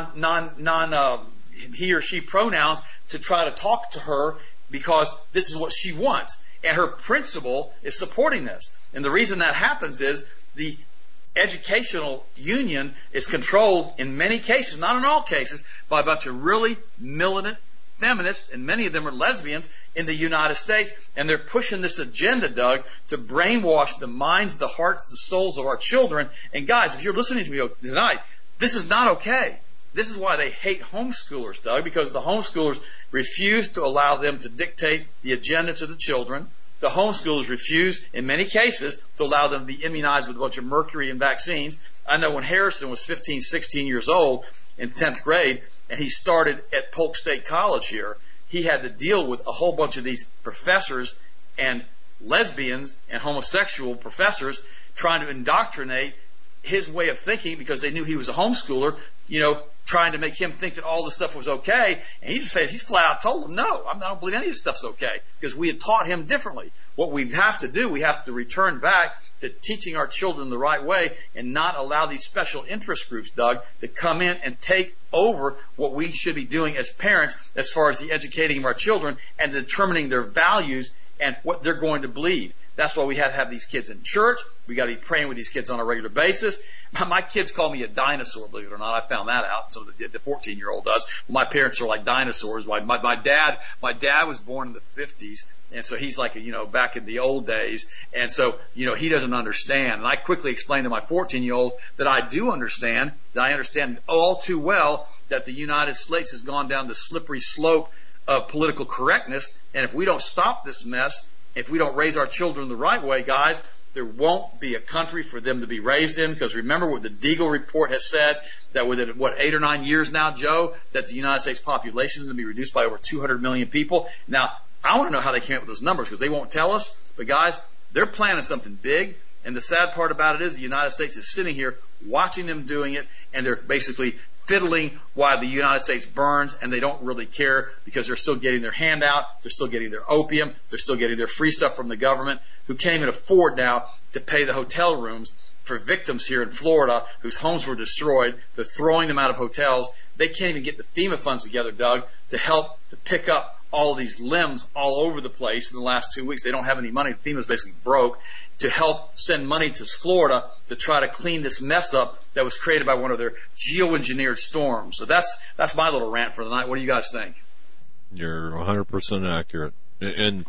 he or she pronouns to try to talk to her because this is what she wants. And her principal is supporting this. And the reason that happens is the educational union is controlled in many cases, not in all cases, by a bunch of really militant feminists, and many of them are lesbians in the United States, and they're pushing this agenda, Doug, to brainwash the minds, the hearts, the souls of our children. And guys, if you're listening to me tonight, this is not okay. This is why they hate homeschoolers, Doug, because the homeschoolers refuse to allow them to dictate the agenda to the children. The homeschoolers refuse, in many cases, to allow them to be immunized with a bunch of mercury and vaccines. I know when Harrison was 15, 16 years old in 10th grade, and he started at Polk State College here, he had to deal with a whole bunch of these professors and lesbians and homosexual professors trying to indoctrinate his way of thinking because they knew he was a homeschooler, trying to make him think that all this stuff was okay. And he's flat out told them, no, I don't believe any of this stuff's okay, because we had taught him differently. What we have to do, we have to return back to teaching our children the right way and not allow these special interest groups, Doug, to come in and take over what we should be doing as parents as far as the educating of our children and determining their values and what they're going to believe. That's why we have to have these kids in church. We got to be praying with these kids on a regular basis. My kids call me a dinosaur, believe it or not. I found that out. So the 14-year-old does. My parents are like dinosaurs. My dad was born in the 50s. And so he's like, back in the old days. And so, he doesn't understand. And I quickly explained to my 14-year-old that I do understand, that I understand all too well that the United States has gone down the slippery slope of political correctness. And if we don't stop this mess, if we don't raise our children the right way, guys, there won't be a country for them to be raised in. Because remember what the Deagle report has said, that within, 8 or 9 years now, Joe, that the United States population is going to be reduced by over 200 million people. Now, I want to know how they came up with those numbers, because they won't tell us. But guys, they're planning something big. And the sad part about it is the United States is sitting here watching them doing it, and they're basically fiddling while the United States burns, and they don't really care because they're still getting their handout, they're still getting their opium, they're still getting their free stuff from the government, who can't even afford now to pay the hotel rooms for victims here in Florida whose homes were destroyed. They're throwing them out of hotels. They can't even get the FEMA funds together, Doug, to help to pick up all of these limbs all over the place in the last 2 weeks. They don't have any money. FEMA's basically broke to help send money to Florida to try to clean this mess up that was created by one of their geoengineered storms. So that's my little rant for the night. What do you guys think? You're 100% accurate. And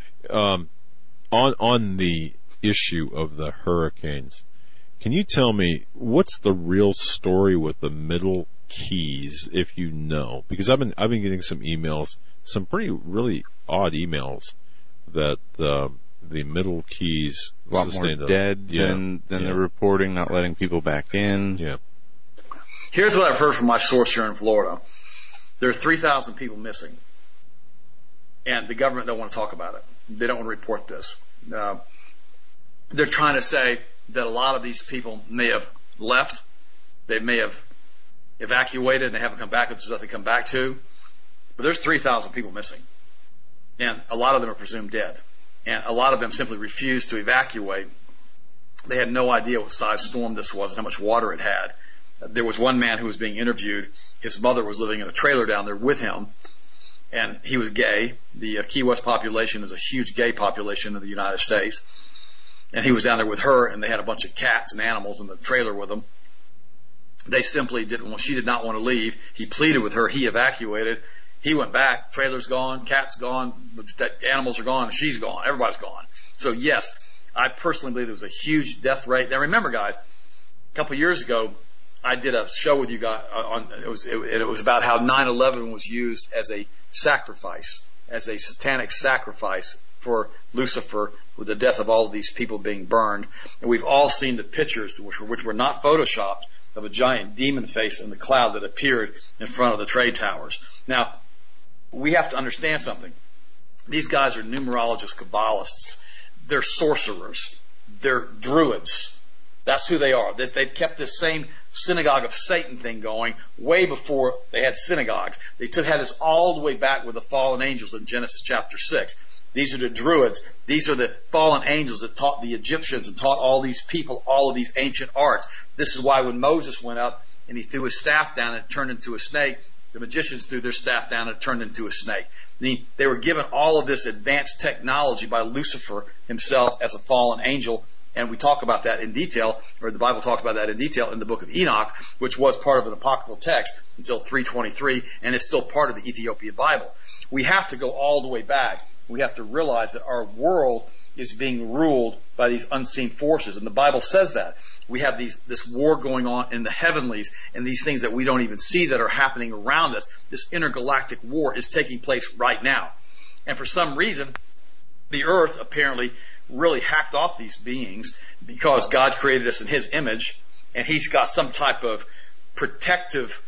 on the issue of the hurricanes, can you tell me what's the real story with the Middle Keys, if you know? Because I've been getting some emails, some really odd emails that the Middle Keys a lot more dead than they're reporting, not letting people back in. Yeah. Here's what I've heard from my source here in Florida. There are 3,000 people missing, and the government don't want to talk about it. They don't want to report this. They're trying to say that a lot of these people may have left. They may have evacuated and they haven't come back. There's nothing to come back to. But there's 3,000 people missing. And a lot of them are presumed dead. And a lot of them simply refused to evacuate. They had no idea what size storm this was and how much water it had. There was one man who was being interviewed. His mother was living in a trailer down there with him. And he was gay. The Key West population is a huge gay population in the United States. And he was down there with her, and they had a bunch of cats and animals in the trailer with them. They simply she did not want to leave. He pleaded with her. He evacuated. He went back. Trailer's gone. Cat's gone. Animals are gone. And she's gone. Everybody's gone. So yes, I personally believe there was a huge death rate. Now remember, guys, a couple of years ago, I did a show with you guys it was about how 9/11 was used as a sacrifice, as a satanic sacrifice for Lucifer, with the death of all of these people being burned. And we've all seen the pictures, which were not photoshopped, of a giant demon face in the cloud that appeared in front of the trade towers. Now, we have to understand something. These guys are numerologists, Kabbalists. They're sorcerers. They're druids. That's who they are. They've kept this same synagogue of Satan thing going way before they had synagogues. They had this all the way back with the fallen angels in Genesis chapter 6. These are the druids. These are the fallen angels that taught the Egyptians and taught all these people all of these ancient arts. This is why when Moses went up and he threw his staff down and it turned into a snake, the magicians threw their staff down and it turned into a snake. I mean, they were given all of this advanced technology by Lucifer himself as a fallen angel. And we talk about that in detail, or the Bible talks about that in detail in the book of Enoch, which was part of an apocryphal text until 323, and is still part of the Ethiopian Bible. We have to go all the way back. We have to realize that our world is being ruled by these unseen forces, and the Bible says that. We have this war going on in the heavenlies, and these things that we don't even see that are happening around us. This intergalactic war is taking place right now. And for some reason, the earth apparently really hacked off these beings because God created us in His image, and He's got some type of protective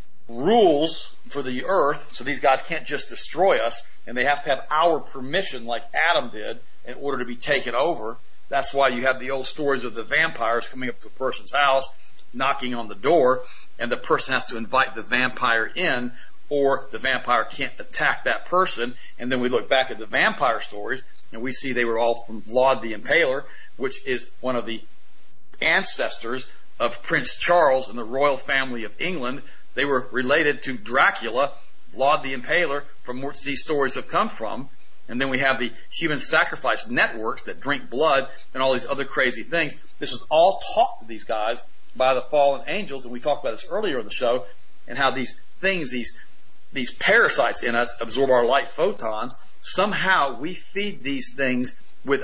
rules for the earth, so these guys can't just destroy us, and they have to have our permission like Adam did in order to be taken over. That's why you have the old stories of the vampires coming up to a person's house, knocking on the door, and the person has to invite the vampire in, or the vampire can't attack that person. And then we look back at the vampire stories, and we see they were all from Vlad the Impaler, which is one of the ancestors of Prince Charles and the royal family of England. They were related to Dracula, Vlad the Impaler, from which these stories have come from. And then we have the human sacrifice networks that drink blood and all these other crazy things. This was all taught to these guys by the fallen angels, and we talked about this earlier in the show, and how these things, these parasites in us absorb our light photons. Somehow we feed these things with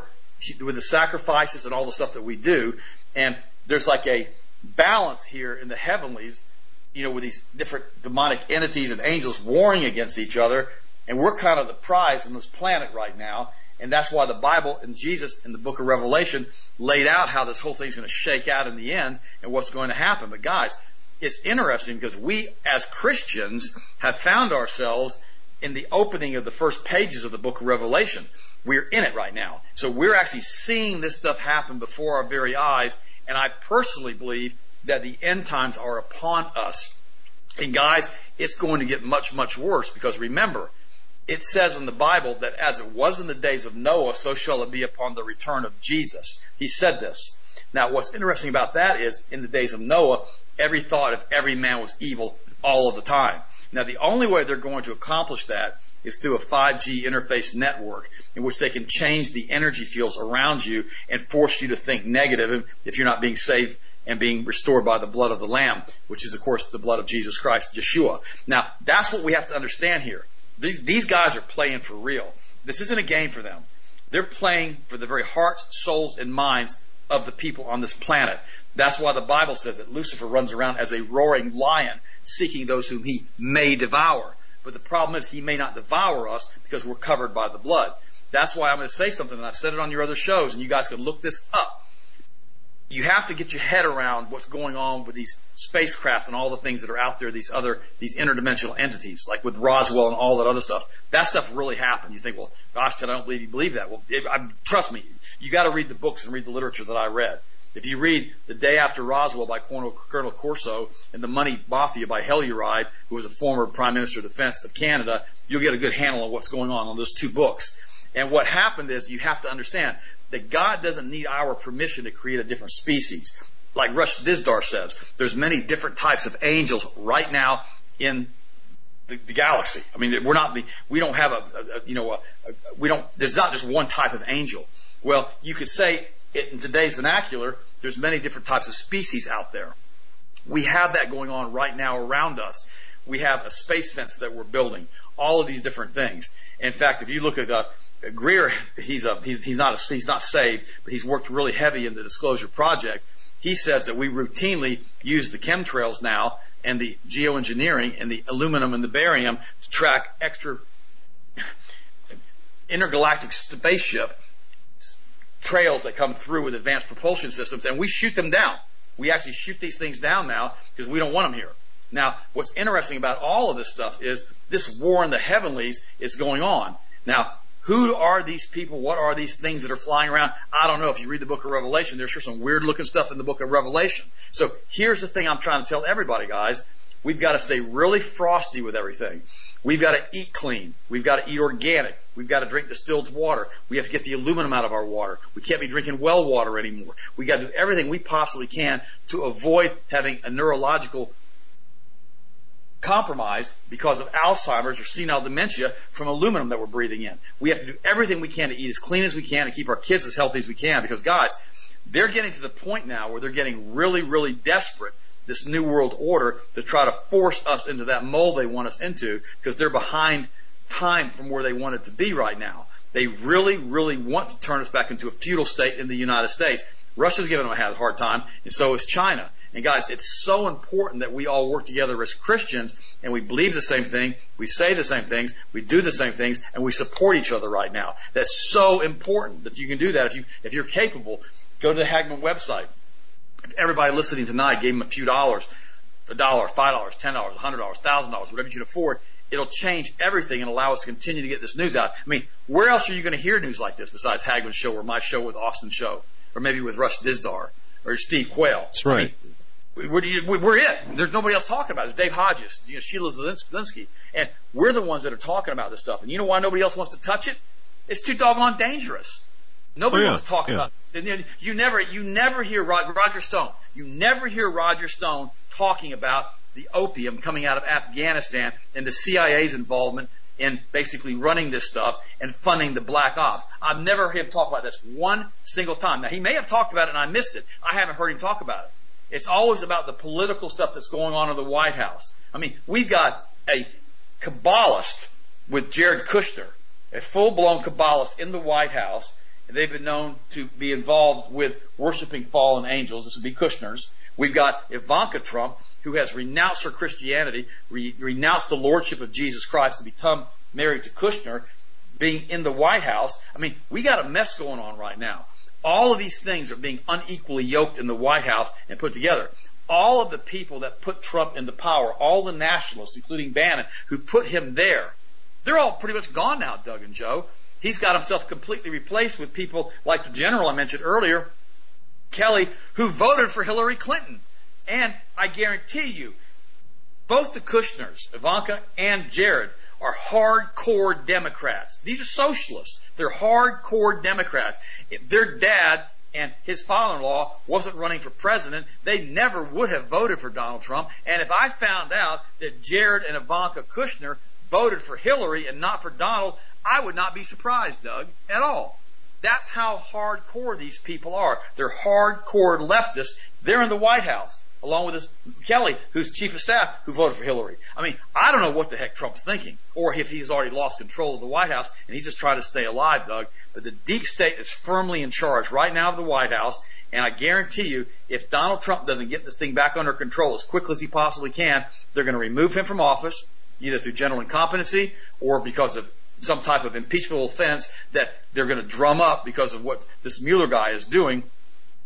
the sacrifices and all the stuff that we do, and there's like a balance here in the heavenlies, with these different demonic entities and angels warring against each other, and we're kind of the prize on this planet right now. And that's why the Bible and Jesus in the book of Revelation laid out how this whole thing's going to shake out in the end and what's going to happen. But guys, it's interesting because we as Christians have found ourselves in the opening of the first pages of the book of Revelation. We're in it right now. So we're actually seeing this stuff happen before our very eyes. And I personally believe that the end times are upon us. And guys, it's going to get much, much worse, because remember, it says in the Bible that as it was in the days of Noah, so shall it be upon the return of Jesus. He said this. Now, what's interesting about that is, in the days of Noah, every thought of every man was evil all of the time. Now, the only way they're going to accomplish that is through a 5G interface network in which they can change the energy fields around you and force you to think negative if you're not being saved and being restored by the blood of the Lamb, which is, of course, the blood of Jesus Christ, Yeshua. Now, that's what we have to understand here. These guys are playing for real. This isn't a game for them. They're playing for the very hearts, souls, and minds of the people on this planet. That's why the Bible says that Lucifer runs around as a roaring lion, seeking those whom he may devour. But the problem is he may not devour us because we're covered by the blood. That's why I'm going to say something, and I've said it on your other shows, and you guys can look this up. you have to get your head around what's going on with these spacecraft and all the things that are out there, these interdimensional entities, like with Roswell and all that other stuff. That stuff really happened. You think, well, gosh, Ted, I don't believe you believe that. Well, trust me, you got to read the books and read the literature that I read. If you read The Day After Roswell by Colonel Corso and The Money Mafia by Helluride, who was a former Prime Minister of Defense of Canada, you'll get a good handle on what's going on those two books. And what happened is, you have to understand that God doesn't need our permission to create a different species. Like Rush Dizdar says, there's many different types of angels right now in the galaxy. I mean, there's not just one type of angel. Well, you could say in today's vernacular, there's many different types of species out there. We have that going on right now around us. We have a space fence that we're building. All of these different things. In fact, if you look at Greer, he's not saved, but he's worked really heavy in the Disclosure Project. He says that we routinely use the chemtrails now and the geoengineering and the aluminum and the barium to track extra intergalactic spaceship trails that come through with advanced propulsion systems, and we shoot them down. We actually shoot these things down now because we don't want them here. Now, what's interesting about all of this stuff is this war in the heavenlies is going on. Now, who are these people? What are these things that are flying around? I don't know. If you read the book of Revelation, there's sure some weird looking stuff in the book of Revelation. So here's the thing I'm trying to tell everybody, guys. We've got to stay really frosty with everything. We've got to eat clean. We've got to eat organic. We've got to drink distilled water. We have to get the aluminum out of our water. We can't be drinking well water anymore. We've got to do everything we possibly can to avoid having a neurological compromise because of Alzheimer's or senile dementia from aluminum that we're breathing in. We have to do everything we can to eat as clean as we can and keep our kids as healthy as we can, because, guys, they're getting to the point now where they're getting really, really desperate, this New World Order, to try to force us into that mold they want us into, because they're behind time from where they want it to be right now. They really, really want to turn us back into a feudal state in the United States. Russia's giving them a hard time, and so is China. And guys, it's so important that we all work together as Christians, and we believe the same thing, we say the same things, we do the same things, and we support each other right now. That's so important that you can do that. If you're capable, go to the Hagmann website. If everybody listening tonight gave them a few dollars, $1, $5, $10, $100, $1,000, whatever you can afford, it'll change everything and allow us to continue to get this news out. I mean, where else are you going to hear news like this besides Hagmann's show or my show with Austin Show, or maybe with Rush Dizdar or Steve Quayle? That's right. I mean, we're it. There's nobody else talking about it. There's Dave Hodges, Sheila Zelinsky, and we're the ones that are talking about this stuff. And you know why nobody else wants to touch it? It's too doggone dangerous. Nobody wants to talk about it. You never hear Roger Stone. You never hear Roger Stone talking about the opium coming out of Afghanistan and the CIA's involvement in basically running this stuff and funding the black ops. I've never heard him talk about this one single time. Now, he may have talked about it and I missed it. I haven't heard him talk about it. It's always about the political stuff that's going on in the White House. I mean, we've got a Kabbalist with Jared Kushner, a full-blown Kabbalist in the White House. They've been known to be involved with worshiping fallen angels. This would be Kushner's. We've got Ivanka Trump, who has renounced her Christianity, renounced the lordship of Jesus Christ to become married to Kushner, being in the White House. I mean, we got a mess going on right now. All of these things are being unequally yoked in the White House and put together. All of the people that put Trump into power, all the nationalists, including Bannon, who put him there, they're all pretty much gone now, Doug and Joe. He's got himself completely replaced with people like the general I mentioned earlier, Kelly, who voted for Hillary Clinton. And I guarantee you, both the Kushners, Ivanka and Jared, are hardcore Democrats. These are socialists. They're hardcore Democrats. If their dad and his father-in-law wasn't running for president, they never would have voted for Donald Trump. And if I found out that Jared and Ivanka Kushner voted for Hillary and not for Donald, I would not be surprised, Doug, at all. That's how hardcore these people are. They're hardcore leftists. They're in the White House, along with this Kelly, who's chief of staff, who voted for Hillary. I mean, I don't know what the heck Trump's thinking, or if he's already lost control of the White House and he's just trying to stay alive, Doug. But the deep state is firmly in charge right now of the White House, and I guarantee you, if Donald Trump doesn't get this thing back under control as quickly as he possibly can, they're going to remove him from office, either through general incompetency or because of some type of impeachable offense that they're going to drum up because of what this Mueller guy is doing.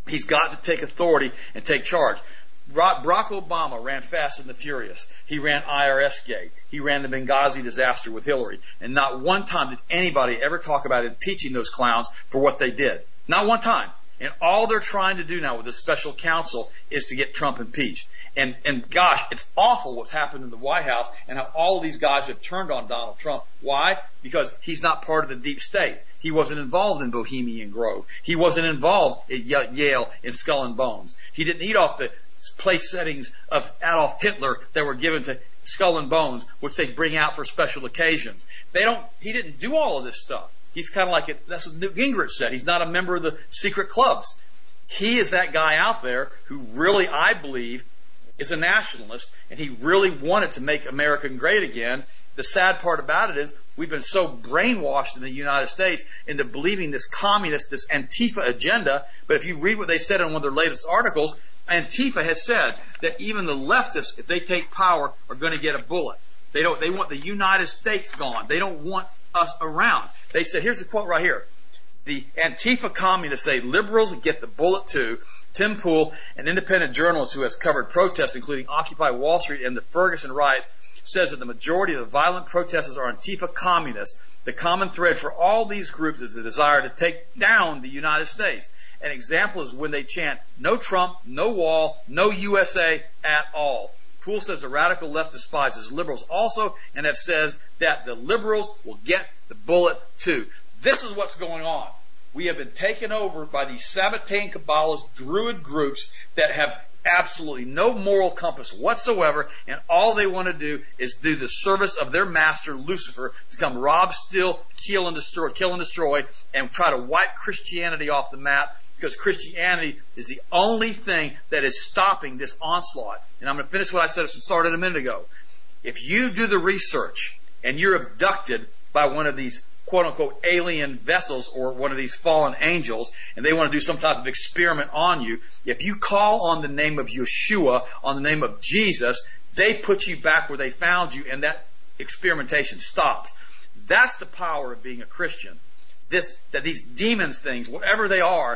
He's got to take authority and take charge. Barack Obama ran Fast and the Furious. He ran IRS Gate. He ran the Benghazi disaster with Hillary. And not one time did anybody ever talk about impeaching those clowns for what they did. Not one time. And all they're trying to do now with this special counsel is to get Trump impeached. And gosh, it's awful what's happened in the White House and how all of these guys have turned on Donald Trump. Why? Because he's not part of the deep state. He wasn't involved in Bohemian Grove. He wasn't involved at Yale in Skull and Bones. He didn't eat off the place settings of Adolf Hitler that were given to Skull and Bones, which they bring out for special occasions. He didn't do all of this stuff. He's kind of like that's what Newt Gingrich said. He's not a member of the secret clubs. He is that guy out there who really, I believe, is a nationalist, and he really wanted to make America great again. The sad part about it is we've been so brainwashed in the United States into believing this communist, this Antifa agenda. But if you read what they said in one of their latest articles, Antifa has said that even the leftists, if they take power, are going to get a bullet. They want the United States gone. They don't want us around. They said, here's the quote right here. The Antifa communists say liberals get the bullet too. Tim Pool, an independent journalist who has covered protests, including Occupy Wall Street and the Ferguson riots, says that the majority of the violent protesters are Antifa communists. The common thread for all these groups is the desire to take down the United States. An example is when they chant, no Trump, no wall, no USA at all. Poole says the radical left despises liberals also, and that says that the liberals will get the bullet too. This is what's going on. We have been taken over by these Sabbatean Kabbalist Druid groups that have absolutely no moral compass whatsoever, and all they want to do is do the service of their master, Lucifer, to come rob, steal, kill, and destroy, and try to wipe Christianity off the map, because Christianity is the only thing that is stopping this onslaught. And I'm going to finish what I started a minute ago. If you do the research and you're abducted by one of these quote-unquote alien vessels or one of these fallen angels, and they want to do some type of experiment on you, if you call on the name of Yeshua, on the name of Jesus, they put you back where they found you, and that experimentation stops. That's the power of being a Christian. That these demons things, whatever they are,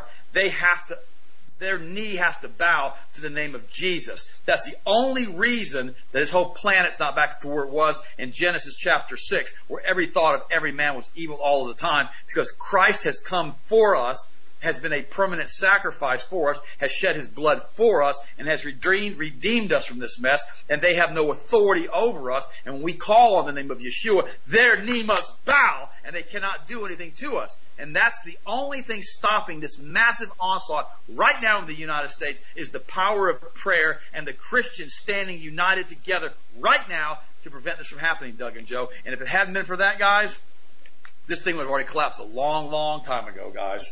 their knee has to bow to the name of Jesus. That's the only reason that this whole planet's not back to where it was in Genesis chapter 6, where every thought of every man was evil all of the time, because Christ has come for us, has been a permanent sacrifice for us, has shed His blood for us, and has redeemed us from this mess, and they have no authority over us. And when we call on the name of Yeshua, their knee must bow, and they cannot do anything to us. And that's the only thing stopping this massive onslaught right now in the United States, is the power of prayer and the Christians standing united together right now to prevent this from happening, Doug and Joe. And if it hadn't been for that, guys, this thing would have already collapsed a long, long time ago, guys.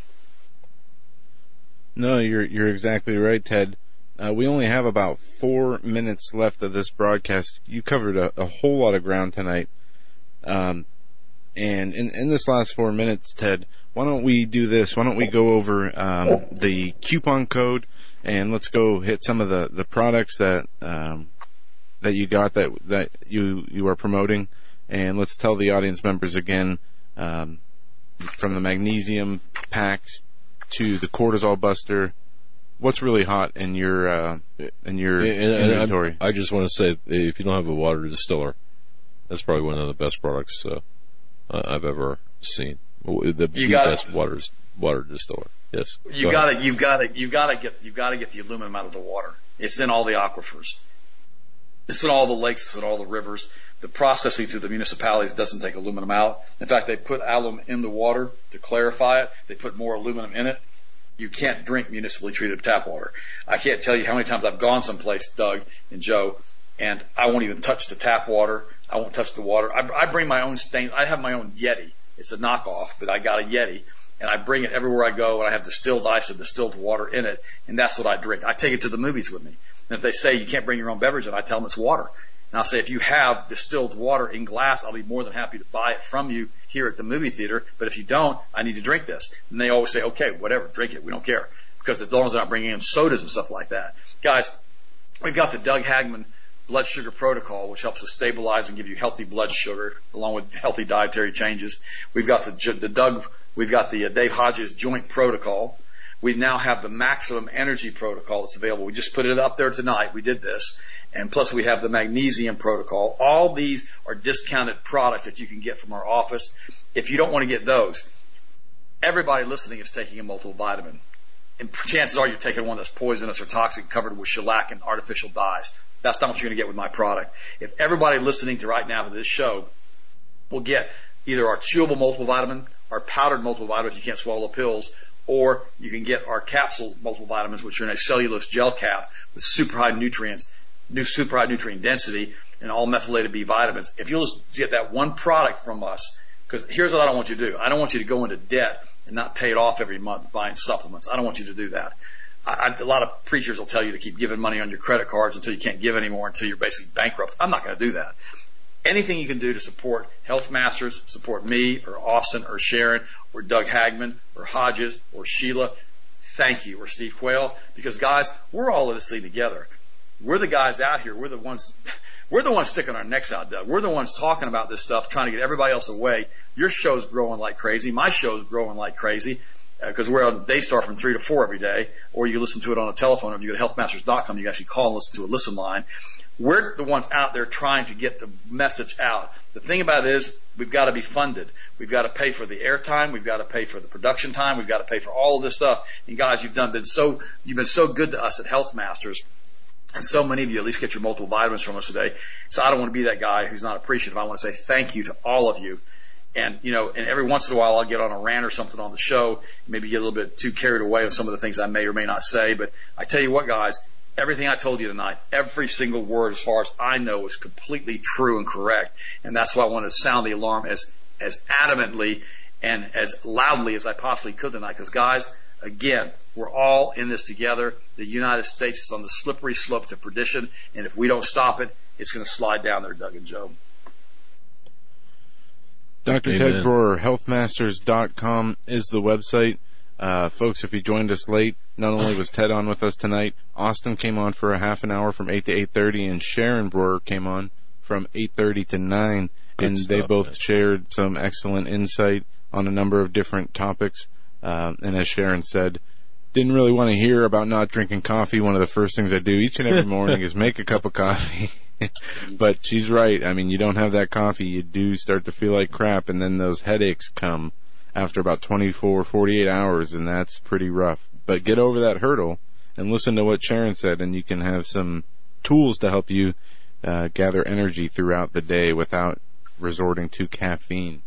No, you're exactly right, Ted. We only have about 4 minutes left of this broadcast. You covered a whole lot of ground tonight. And in this last 4 minutes, Ted, why don't we do this? Why don't we go over the coupon code, and let's go hit some of the products that you got that you are promoting, and let's tell the audience members again, from the magnesium packs to the cortisol buster, what's really hot in your inventory? I just want to say, if you don't have a water distiller, that's probably one of the best products I've ever seen. The best water distiller. Yes. You've got to get the aluminum out of the water. It's in all the aquifers. It's in all the lakes. It's in all the rivers. The processing through the municipalities doesn't take aluminum out. In fact, they put aluminum in the water to clarify it. They put more aluminum in it. You can't drink municipally treated tap water. I can't tell you how many times I've gone someplace, Doug and Joe, and I won't even touch the tap water. I won't touch the water. I bring my own stain. I have my own Yeti. It's a knockoff, but I got a Yeti, and I bring it everywhere I go, and I have distilled ice and distilled water in it, and that's what I drink. I take it to the movies with me. And if they say you can't bring your own beverage, and I tell them it's water. And I'll say, if you have distilled water in glass, I'll be more than happy to buy it from you here at the movie theater. But if you don't, I need to drink this. And they always say, okay, whatever, drink it. We don't care. Because as long as they're not bringing in sodas and stuff like that. Guys, we've got the Doug Hagman blood sugar protocol, which helps to stabilize and give you healthy blood sugar, along with healthy dietary changes. We've got the Dave Hodges joint protocol. we now have the maximum energy protocol that's available. We just put it up there tonight. We did this. And plus we have the magnesium protocol. All these are discounted products that you can get from our office. If you don't want to get those, everybody listening is taking a multivitamin. And chances are you're taking one that's poisonous or toxic, covered with shellac and artificial dyes. That's not what you're going to get with my product. If everybody listening to right now to this show will get either our chewable multivitamin, our powdered multivitamins, you can't swallow pills, or you can get our capsule multivitamins, which are in a cellulose gel cap with super high nutrient density and all methylated B vitamins. If you'll just get that one product from us, because here's what I don't want you to do. I don't want you to go into debt and not pay it off every month buying supplements. I don't want you to do that. A lot of preachers will tell you to keep giving money on your credit cards until you can't give anymore, until you're basically bankrupt. I'm not going to do that. Anything you can do to support Health Masters, support me or Austin or Sharon or Doug Hagman or Hodges or Sheila, thank you, or Steve Quayle, because guys, we're all in this thing together. We're the guys out here. We're the ones sticking our necks out, Doug. We're the ones talking about this stuff, trying to get everybody else away. Your show's growing like crazy. My show's growing like crazy because we're on Daystar from 3 to 4 every day, or you listen to it on a telephone. If you go to healthmasters.com, you can actually call and listen to a listen line. We're the ones out there trying to get the message out. The thing about it is we've got to be funded. We've got to pay for the airtime. We've got to pay for the production time. We've got to pay for all of this stuff. And guys, you've been so good to us at Health Masters. And so many of you at least get your multiple vitamins from us today. So I don't want to be that guy who's not appreciative. I want to say thank you to all of you. And, and every once in a while I'll get on a rant or something on the show, maybe get a little bit too carried away with some of the things I may or may not say. But I tell you what, guys, everything I told you tonight, every single word as far as I know is completely true and correct. And that's why I want to sound the alarm as adamantly and as loudly as I possibly could tonight. Because guys, again, we're all in this together. The United States is on the slippery slope to perdition. And if we don't stop it, it's going to slide down there, Doug and Joe. Dr. Amen. Ted Broer, healthmasters.com is the website. Folks, if you joined us late, not only was Ted on with us tonight, Austin came on for a half an hour from 8 to 8:30, and Sharon Broer came on from 8:30 to 9, and they both shared some excellent insight on a number of different topics. And as Sharon said, didn't really want to hear about not drinking coffee. One of the first things I do each and every morning is make a cup of coffee. But she's right. I mean, you don't have that coffee, you do start to feel like crap, and then those headaches come after about 24, 48 hours, and that's pretty rough. But get over that hurdle and listen to what Sharon said, and you can have some tools to help you gather energy throughout the day without resorting to caffeine.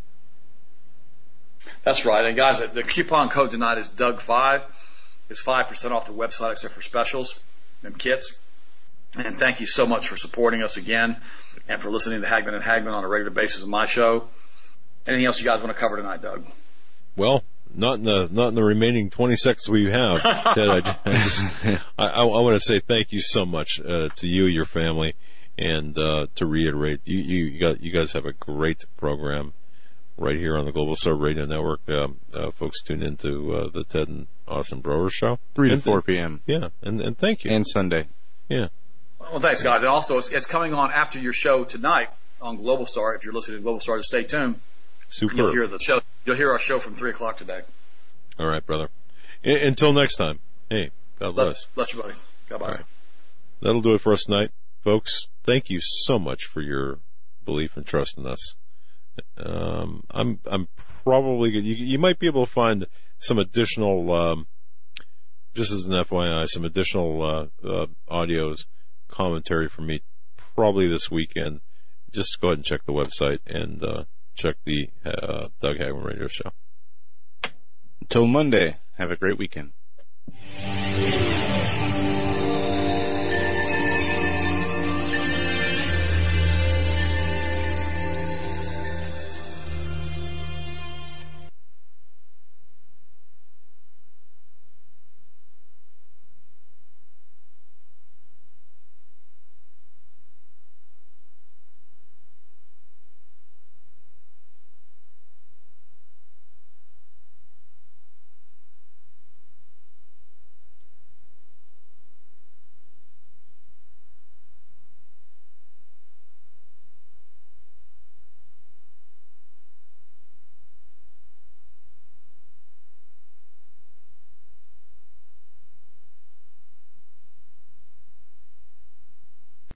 That's right. And guys, the coupon code tonight is Doug5. It's 5% off the website except for specials and kits. And thank you so much for supporting us again and for listening to Hagman and Hagman on a regular basis of my show. Anything else you guys want to cover tonight, Doug? Well, not in the remaining 20 seconds we have. Ted, I want to say thank you so much to you, your family, and to reiterate, you guys have a great program right here on the Global Star Radio Network. Folks tune into the Ted and Austin Broer show 3 to 4 p.m. Yeah, and thank you. And Sunday. Yeah. Well, thanks, guys. And also, it's coming on after your show tonight on Global Star. If you're listening to Global Star, just stay tuned. Super. You'll hear the show. You'll hear our show from 3 o'clock today. All right, brother. Until next time. Hey, God bless. Bless you, buddy. Goodbye. Right. That'll do it for us tonight, folks. Thank you so much for your belief and trust in us. I'm probably you might be able to find some additional, just as an FYI, some additional audios, commentary from me probably this weekend. Just go ahead and check the website and check the Doug Hagman Radio Show. Until Monday, have a great weekend.